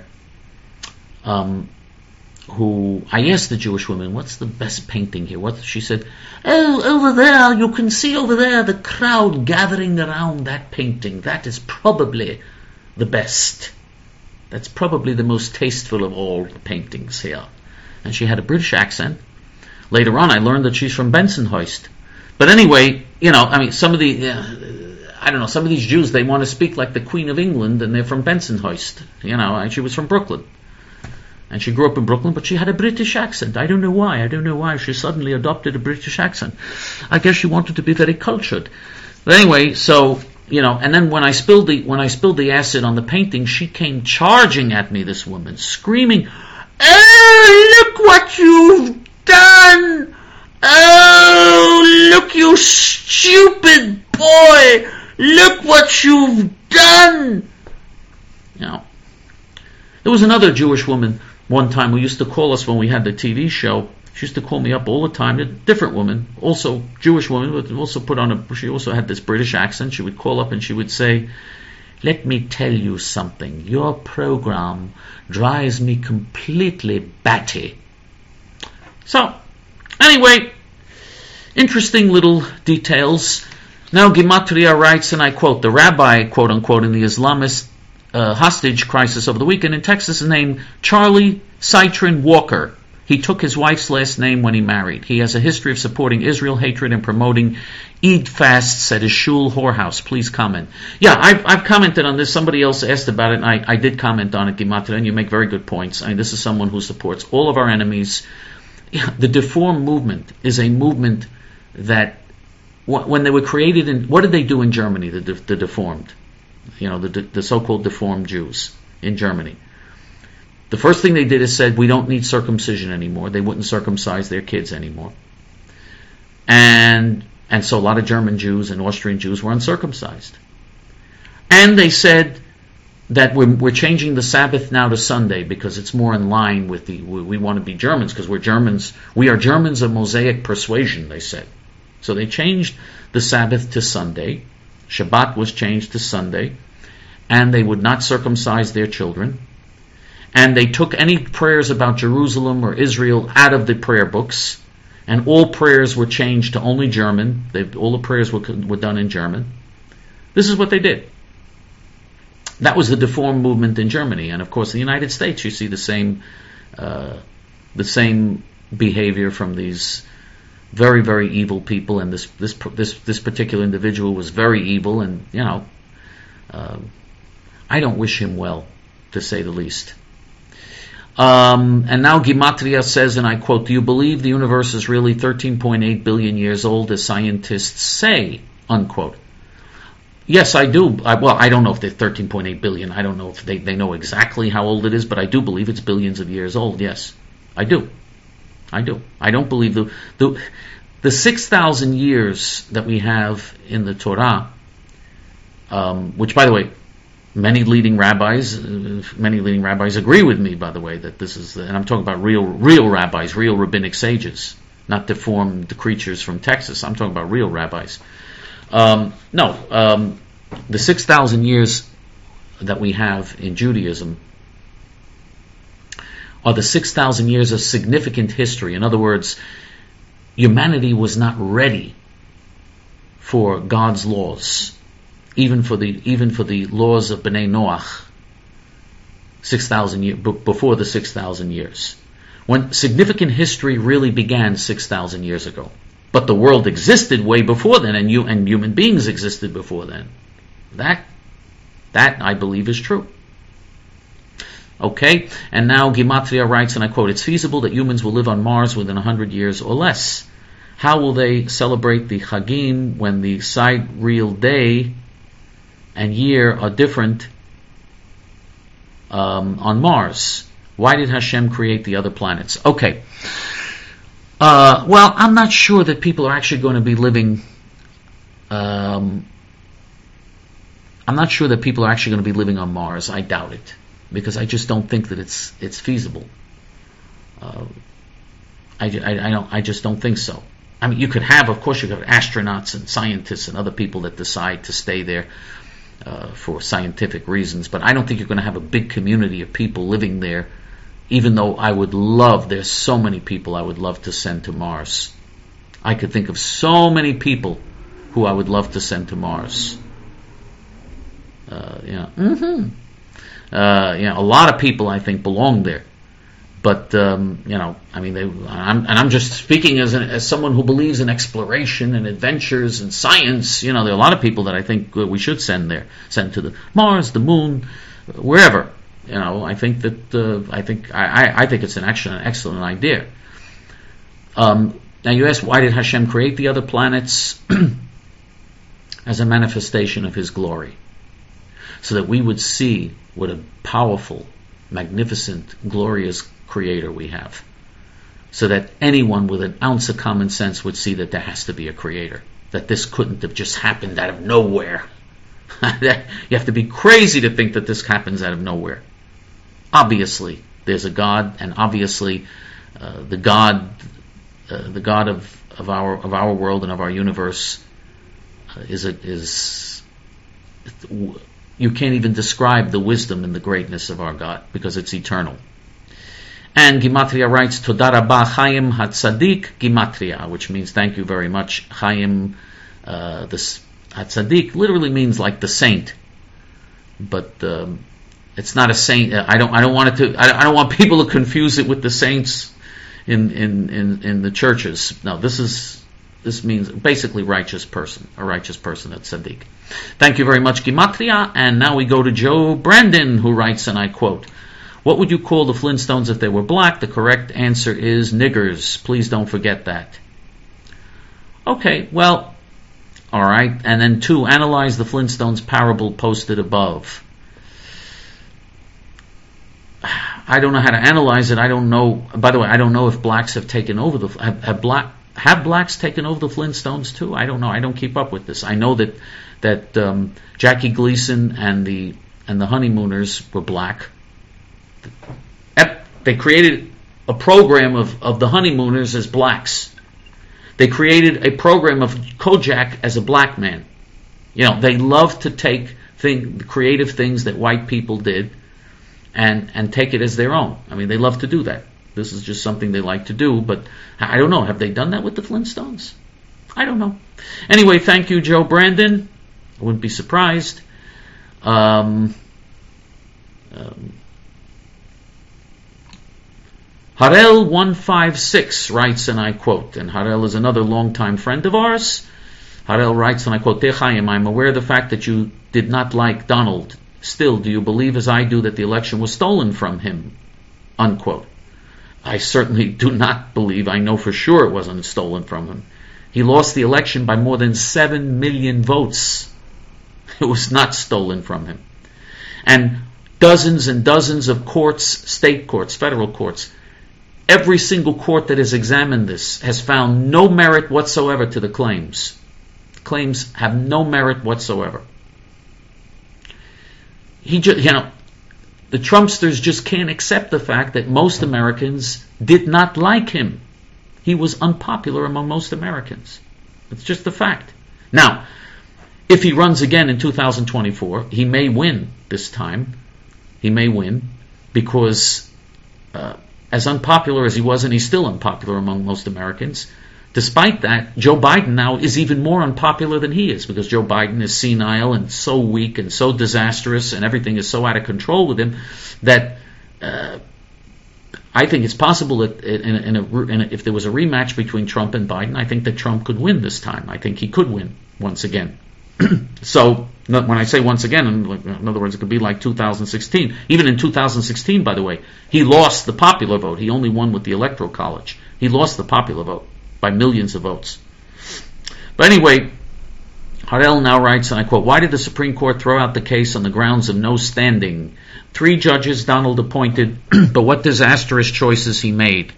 um, who, I asked the Jewish woman, what's the best painting here? What she said, oh, over there, you can see over there the crowd gathering around that painting. That is probably the best. That's probably the most tasteful of all the paintings here. And she had a British accent. Later on, I learned that she's from Bensonhurst. But anyway, you know, I mean, some of the, uh, I don't know, some of these Jews, they want to speak like the Queen of England, and they're from Bensonhurst. You know, and she was from Brooklyn. And she grew up in Brooklyn, but she had a British accent. I don't know why. I don't know why she suddenly adopted a British accent. I guess she wanted to be very cultured. But anyway, so, you know, and then when I spilled the, when I spilled the acid on the painting, she came charging at me, this woman, screaming, oh, look what you've done! Oh, look, you stupid boy! Look what you've done! You know, there was another Jewish woman one time who used to call us when we had the T V show. She used to call me up all the time. A different woman, also Jewish woman, but also put on a. She also had this British accent. She would call up and she would say, "Let me tell you something. Your program drives me completely batty." So, anyway, interesting little details. Now Gematria writes, and I quote, the rabbi, quote unquote, in the Islamist uh, hostage crisis over the weekend in Texas is named Charlie Citron Walker. He took his wife's last name when he married. He has a history of supporting Israel hatred and promoting Eid fasts at his shul whorehouse. Please comment. Yeah, I've, I've commented on this. Somebody else asked about it, and I, I did comment on it, Gematria, and you make very good points. I mean, this is someone who supports all of our enemies. Yeah, the Deformed movement is a movement that, when they were created in, what did they do in Germany, the, the Deformed? You know, the, the so-called Deformed Jews in Germany. The first thing they did is said, we don't need circumcision anymore. They wouldn't circumcise their kids anymore. And, and so a lot of German Jews and Austrian Jews were uncircumcised. And they said, that we're, we're changing the Sabbath now to Sunday because it's more in line with the, we, we want to be Germans because we're Germans, we are Germans of Mosaic persuasion, they said. So they changed the Sabbath to Sunday. Shabbat was changed to Sunday. And they would not circumcise their children. And they took any prayers about Jerusalem or Israel out of the prayer books. And all prayers were changed to only German. They, all the prayers were, were done in German. This is what they did. That was the Deformed movement in Germany. And of course, in the United States, you see the same, uh, the same behavior from these very, very evil people. And this, this, this, this particular individual was very evil. And, you know, uh, I don't wish him well, to say the least. Um, and now Gematria says, and I quote, "Do you believe the universe is really thirteen point eight billion years old, as scientists say?" Unquote. Yes, I do. I, well, I don't know if they're thirteen point eight billion. I don't know if they, they know exactly how old it is, but I do believe it's billions of years old. Yes, I do. I do. I don't believe the the, the six thousand years that we have in the Torah, um, which, by the way, Many leading rabbis, uh, many leading rabbis agree with me, by the way, that this is, the, and I'm talking about real, real rabbis, real rabbinic sages, not deformed creatures from Texas. I'm talking about real rabbis. Um, no, um, the six thousand years that we have in Judaism are the six thousand years of significant history. In other words, humanity was not ready for God's laws. Even for the even for the laws of Bnei Noach, six thousand years b- before the six thousand years, when significant history really began six thousand years ago. But the world existed way before then, and you and human beings existed before then. That that I believe is true. Okay, and now Gematria writes, and I quote, "It's feasible that humans will live on Mars within a hundred years or less. How will they celebrate the Chagim when the sidereal day and year are different um, on Mars? Why did Hashem create the other planets?" Okay. Uh, well, I'm not sure that people are actually going to be living. Um, I'm not sure that people are actually going to be living on Mars. I doubt it, because I just don't think that it's it's feasible. Uh, I, I, I don't. I just don't think so. I mean, you could have, of course, you could have astronauts and scientists and other people that decide to stay there Uh, for scientific reasons, but I don't think you're going to have a big community of people living there, even though I would love, there's so many people I would love to send to Mars. I could think of so many people who I would love to send to Mars. Uh, yeah, mm-hmm. uh, you know, a lot of people I think belong there. But um, you know, I mean, they, I'm, and I'm just speaking as an, as someone who believes in exploration and adventures and science. You know, there are a lot of people that I think we should send there, send to the Mars, the Moon, wherever. You know, I think that uh, I think I, I think it's an excellent, excellent idea. Um, now, you ask, why did Hashem create the other planets? As a manifestation of His glory, so that we would see what a powerful, magnificent, glorious Creator we have, so that anyone with an ounce of common sense would see that there has to be a Creator, that this couldn't have just happened out of nowhere. You have to be crazy to think that this happens out of nowhere. Obviously, there's a God, and obviously, uh, the God, uh, the God of, of our of our world and of our universe uh, is a, is. You can't even describe the wisdom and the greatness of our God, because it's eternal. And Gematria writes, Toda Rabba Chaim HaTzadik Gematria, which means thank you very much. Chaim, uh, this HaTzadik literally means like the saint, but um, it's not a saint. I don't. I don't want it to. I, I don't want people to confuse it with the saints in in in, in the churches. No, this is this means basically righteous person, a righteous person at Tzaddik. Thank you very much, Gematria. And now we go to Joe Brandon, who writes, and I quote, "What would you call the Flintstones if they were black? The correct answer is niggers. Please don't forget that." Okay, well, all right. And then two, analyze the Flintstones parable posted above. I don't know how to analyze it. I don't know. By the way, I don't know if blacks have taken over the have, have black have blacks taken over the Flintstones too. I don't know. I don't keep up with this. I know that that um, Jackie Gleason and the and the honeymooners were black. They created a program of, of the honeymooners as blacks. They created a program of Kojak as a black man. You know, they love to take thing, creative things that white people did and, and take it as their own. I mean, they love to do that. This is just something they like to do, but I don't know. Have they done that with the Flintstones? I don't know. Anyway, thank you, Joe Brandon. I wouldn't be surprised. Um, um, Harel one five six writes, and I quote, and Harel is another longtime friend of ours. Harel writes, and I quote, Chaim, I'm aware of the fact that you did not like Donald. Still, do you believe as I do that the election was stolen from him? Unquote. I certainly do not believe. I know for sure it wasn't stolen from him. He lost the election by more than seven million votes. It was not stolen from him. And dozens and dozens of courts, state courts, federal courts, every single court that has examined this has found no merit whatsoever to the claims. The claims have no merit whatsoever. He just, you know, the Trumpsters just can't accept the fact that most Americans did not like him. He was unpopular among most Americans. It's just a fact. Now, if he runs again in two thousand twenty-four, he may win this time. He may win because uh, as unpopular as he was, and he's still unpopular among most Americans, despite that, Joe Biden now is even more unpopular than he is because Joe Biden is senile and so weak and so disastrous and everything is so out of control with him that uh, I think it's possible that in a, in a, in a, if there was a rematch between Trump and Biden, I think that Trump could win this time. I think he could win once again. So when I say once again, in other words, it could be like two thousand sixteen. Even in two thousand sixteen, by the way, he lost the popular vote. He only won with the Electoral College. He lost the popular vote by millions of votes. But anyway, Harel now writes, and I quote, why did the Supreme Court throw out the case on the grounds of no standing? Three judges Donald appointed, but what disastrous choices he made.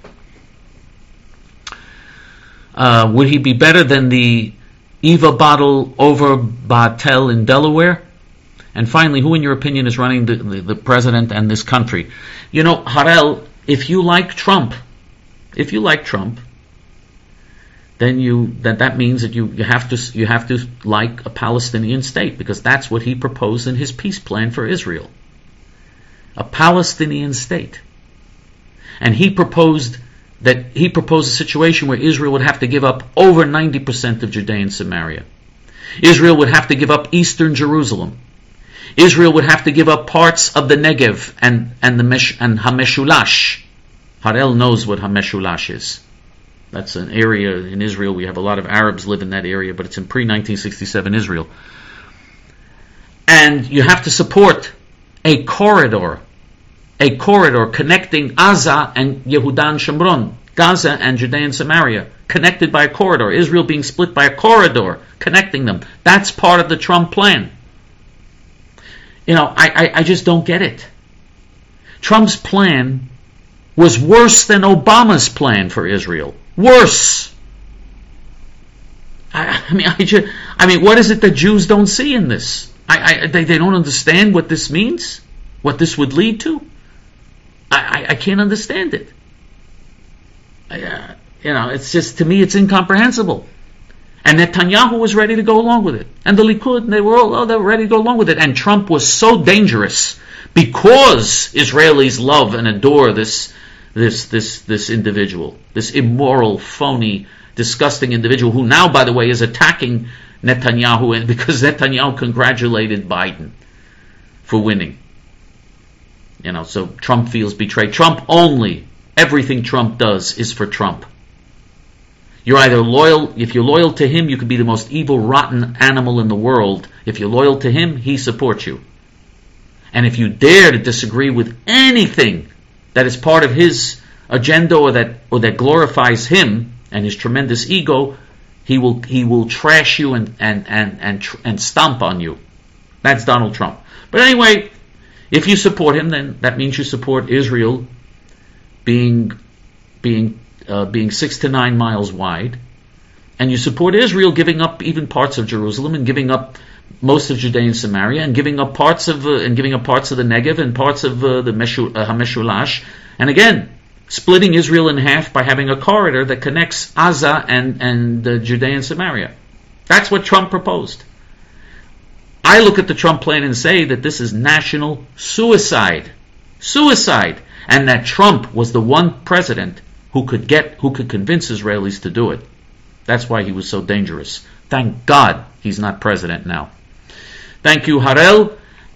Uh, would he be better than the Eva bottle over Battelle in Delaware? And finally, who in your opinion is running the, the, the president and this country? You know, Harel, if you like Trump, if you like Trump, then you that that means that you, you have to you have to like a Palestinian state, because that's what he proposed in his peace plan for Israel. A Palestinian state. And he proposed that he proposed a situation where Israel would have to give up over ninety percent of Judea and Samaria. Israel would have to give up eastern Jerusalem. Israel would have to give up parts of the Negev and and the Mesh, and Hameshulash. Harel knows what Hameshulash is. That's an area in Israel. We have a lot of Arabs live in that area, but it's in pre nineteen sixty-seven Israel. And you have to support a corridor, a corridor connecting Gaza and Yehuda and Shomron, Gaza and Judea and Samaria, connected by a corridor. Israel being split by a corridor, connecting them. That's part of the Trump plan. You know, I, I, I just don't get it. Trump's plan was worse than Obama's plan for Israel. Worse. I, I mean, I, just, I mean, what is it that Jews don't see in this? I, I, they, they don't understand what this means, what this would lead to. I, I, I can't understand it. I, uh, you know, it's just, to me, it's incomprehensible. And Netanyahu was ready to go along with it, and the Likud, they were all oh, they were ready to go along with it. And Trump was so dangerous because Israelis love and adore this. This this this individual, this immoral, phony, disgusting individual who now, by the way, is attacking Netanyahu because Netanyahu congratulated Biden for winning. You know, so Trump feels betrayed. Trump only. Everything Trump does is for Trump. You're either loyal, if you're loyal to him, you could be the most evil, rotten animal in the world. If you're loyal to him, he supports you. And if you dare to disagree with anything that is part of his agenda or that or that glorifies him and his tremendous ego, he will he will trash you and and and and, tr- and stomp on you. That's Donald Trump. But anyway, if you support him, then that means you support Israel being being uh, being six to nine miles wide, and you support Israel giving up even parts of Jerusalem and giving up most of Judea and Samaria, and giving up parts of uh, and giving up parts of the Negev and parts of uh, the Meshu, uh, Hameshulash, and again splitting Israel in half by having a corridor that connects Gaza and and uh, Judea and Samaria. That's what Trump proposed. I look at the Trump plan and say that this is national suicide, suicide, and that Trump was the one president who could get who could convince Israelis to do it. That's why he was so dangerous. Thank God he's not president now. Thank you, Harel.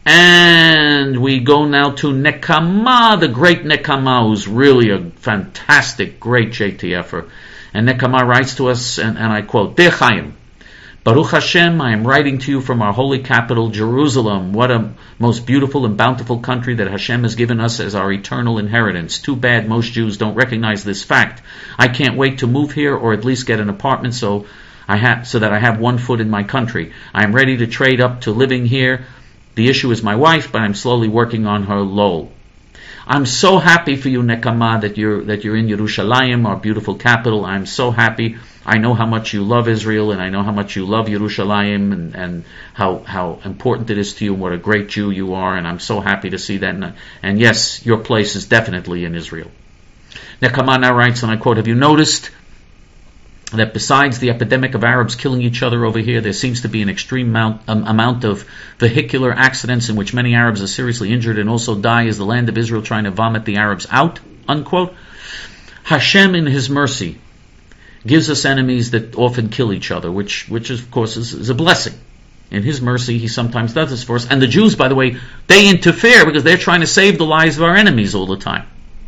And we go now to Nekama, the great Nekama, who's really a fantastic, great J T F-er. And Nekama writes to us, and, and I quote, Dear Chaim, Baruch Hashem, I am writing to you from our holy capital, Jerusalem. What a most beautiful and bountiful country that Hashem has given us as our eternal inheritance. Too bad most Jews don't recognize this fact. I can't wait to move here, or at least get an apartment so I have so that I have one foot in my country. I am ready to trade up to living here. The issue is my wife, but I'm slowly working on her. Lol. I'm so happy for you, Nekama, that you're that you're in Yerushalayim, our beautiful capital. I'm so happy. I know how much you love Israel, and I know how much you love Yerushalayim, and, and how how important it is to you, and what a great Jew you are. And I'm so happy to see that. And, and yes, your place is definitely in Israel. Nekama now writes, and I quote, Have you noticed that besides the epidemic of Arabs killing each other over here, there seems to be an extreme amount, um, amount of vehicular accidents in which many Arabs are seriously injured and also die? Is the land of Israel trying to vomit the Arabs out? Unquote. Hashem in His mercy gives us enemies that often kill each other, which, which of course is, is a blessing. In His mercy, He sometimes does this for us. And the Jews, by the way, they interfere because they're trying to save the lives of our enemies all the time.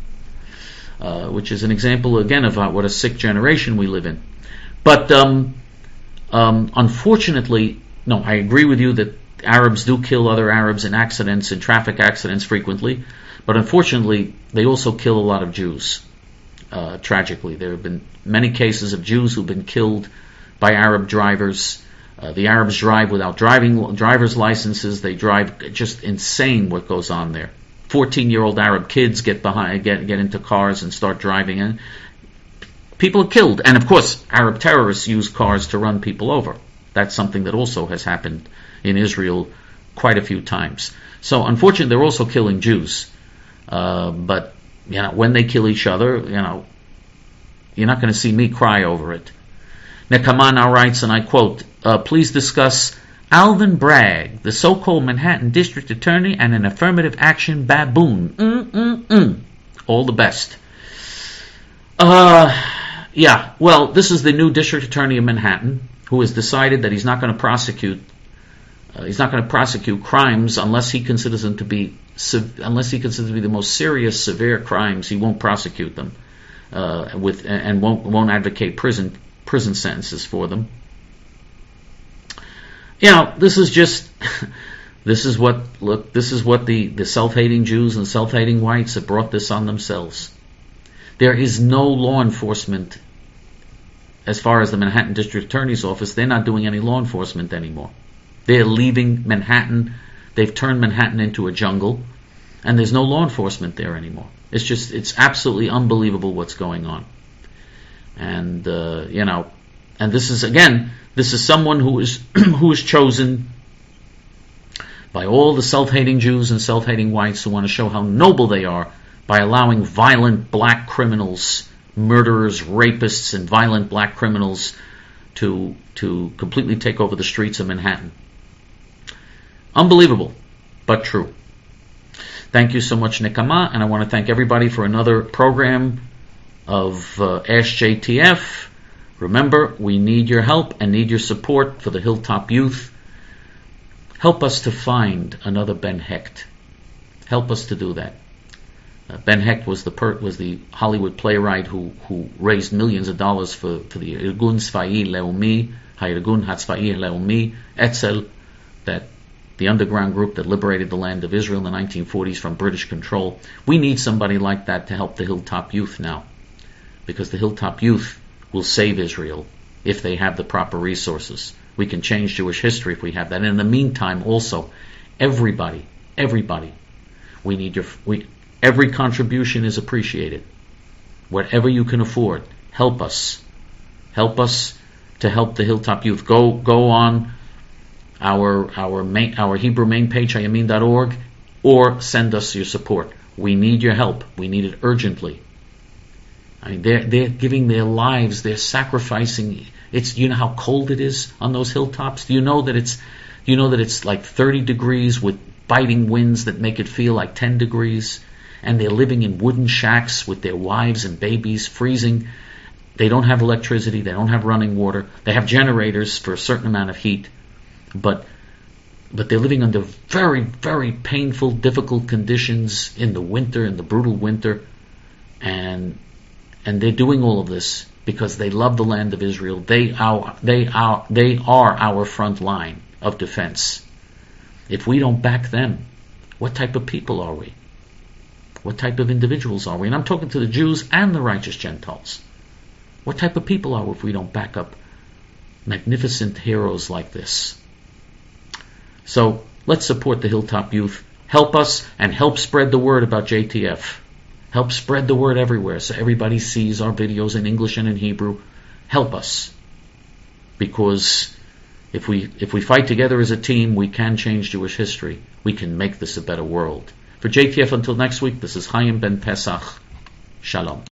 Uh, which is an example, again, of uh, what a sick generation we live in. But um, um, unfortunately, no, I agree with you that Arabs do kill other Arabs in accidents, in traffic accidents frequently. But unfortunately, they also kill a lot of Jews. Uh, tragically, there have been many cases of Jews who've been killed by Arab drivers. Uh, the Arabs drive without driving driver's licenses. They drive just insane what goes on there. fourteen-year-old Arab kids get behind, get get into cars and start driving, and people are killed. And of course, Arab terrorists use cars to run people over. That's something that also has happened in Israel quite a few times. So, unfortunately, they're also killing Jews. Uh, but you know, when they kill each other, you know, you're not going to see me cry over it. Nekama now writes, and I quote, uh, "Please discuss Alvin Bragg, the so-called Manhattan District Attorney, and an affirmative action baboon. Mm-mm-mm. All the best." Uh, yeah, well, this is the new District Attorney of Manhattan, who has decided that he's not going to prosecute uh, he's not going to prosecute crimes unless he considers them to be unless he considers them to be the most serious, severe crimes. He won't prosecute them uh, with and won't won't advocate prison prison sentences for them. You know, this is just, this is what, look, this is what the, the self-hating Jews and self-hating whites have brought this on themselves. There is no law enforcement as far as the Manhattan District Attorney's Office. They're not doing any law enforcement anymore. They're leaving Manhattan. They've turned Manhattan into a jungle, and there's no law enforcement there anymore. It's just, it's absolutely unbelievable what's going on. And, uh, you know, and this is, again, this is someone who is who is chosen by all the self-hating Jews and self-hating whites who want to show how noble they are by allowing violent black criminals, murderers, rapists, and violent black criminals to to completely take over the streets of Manhattan. Unbelievable, but true. Thank you so much, Nekama, and I want to thank everybody for another program of uh, Ask J T F. Remember, we need your help and need your support for the Hilltop Youth. Help us to find another Ben Hecht. Help us to do that. Uh, Ben Hecht was the per- was the Hollywood playwright who who raised millions of dollars for, for the Irgun Tzvai Leumi, Ha'irgun Hatzvai Leumi, Etzel, that the underground group that liberated the land of Israel in the nineteen forties from British control. We need somebody like that to help the Hilltop Youth now, because the Hilltop Youth will save Israel if they have the proper resources. We can change Jewish history if we have that. And in the meantime, also, everybody, everybody, we need your, we, every contribution is appreciated. Whatever you can afford, help us. Help us to help the Hilltop Youth. Go, go on our our main, our Hebrew main page, hayamin dot org, or send us your support. We need your help. We need it urgently. I mean, they're they're giving their lives. They're sacrificing. It's you know how cold it is on those hilltops. Do you know that it's do you know that it's like thirty degrees with biting winds that make it feel like ten degrees, and they're living in wooden shacks with their wives and babies, freezing. They don't have electricity. They don't have running water. They have generators for a certain amount of heat, but but they're living under very, very painful, difficult conditions in the winter, in the brutal winter, and and they're doing all of this because they love the land of Israel. They are they are they are our front line of defense. If we don't back them, what type of people are we? What type of individuals are we? And I'm talking to the Jews and the righteous Gentiles. What type of people are we if we don't back up magnificent heroes like this? So let's support the Hilltop Youth. Help us and help spread the word about J T F. Help spread the word everywhere so everybody sees our videos in English and in Hebrew. Help us. Because if we if we fight together as a team, we can change Jewish history. We can make this a better world. For J T F until next week, this is Chaim Ben Pesach. Shalom.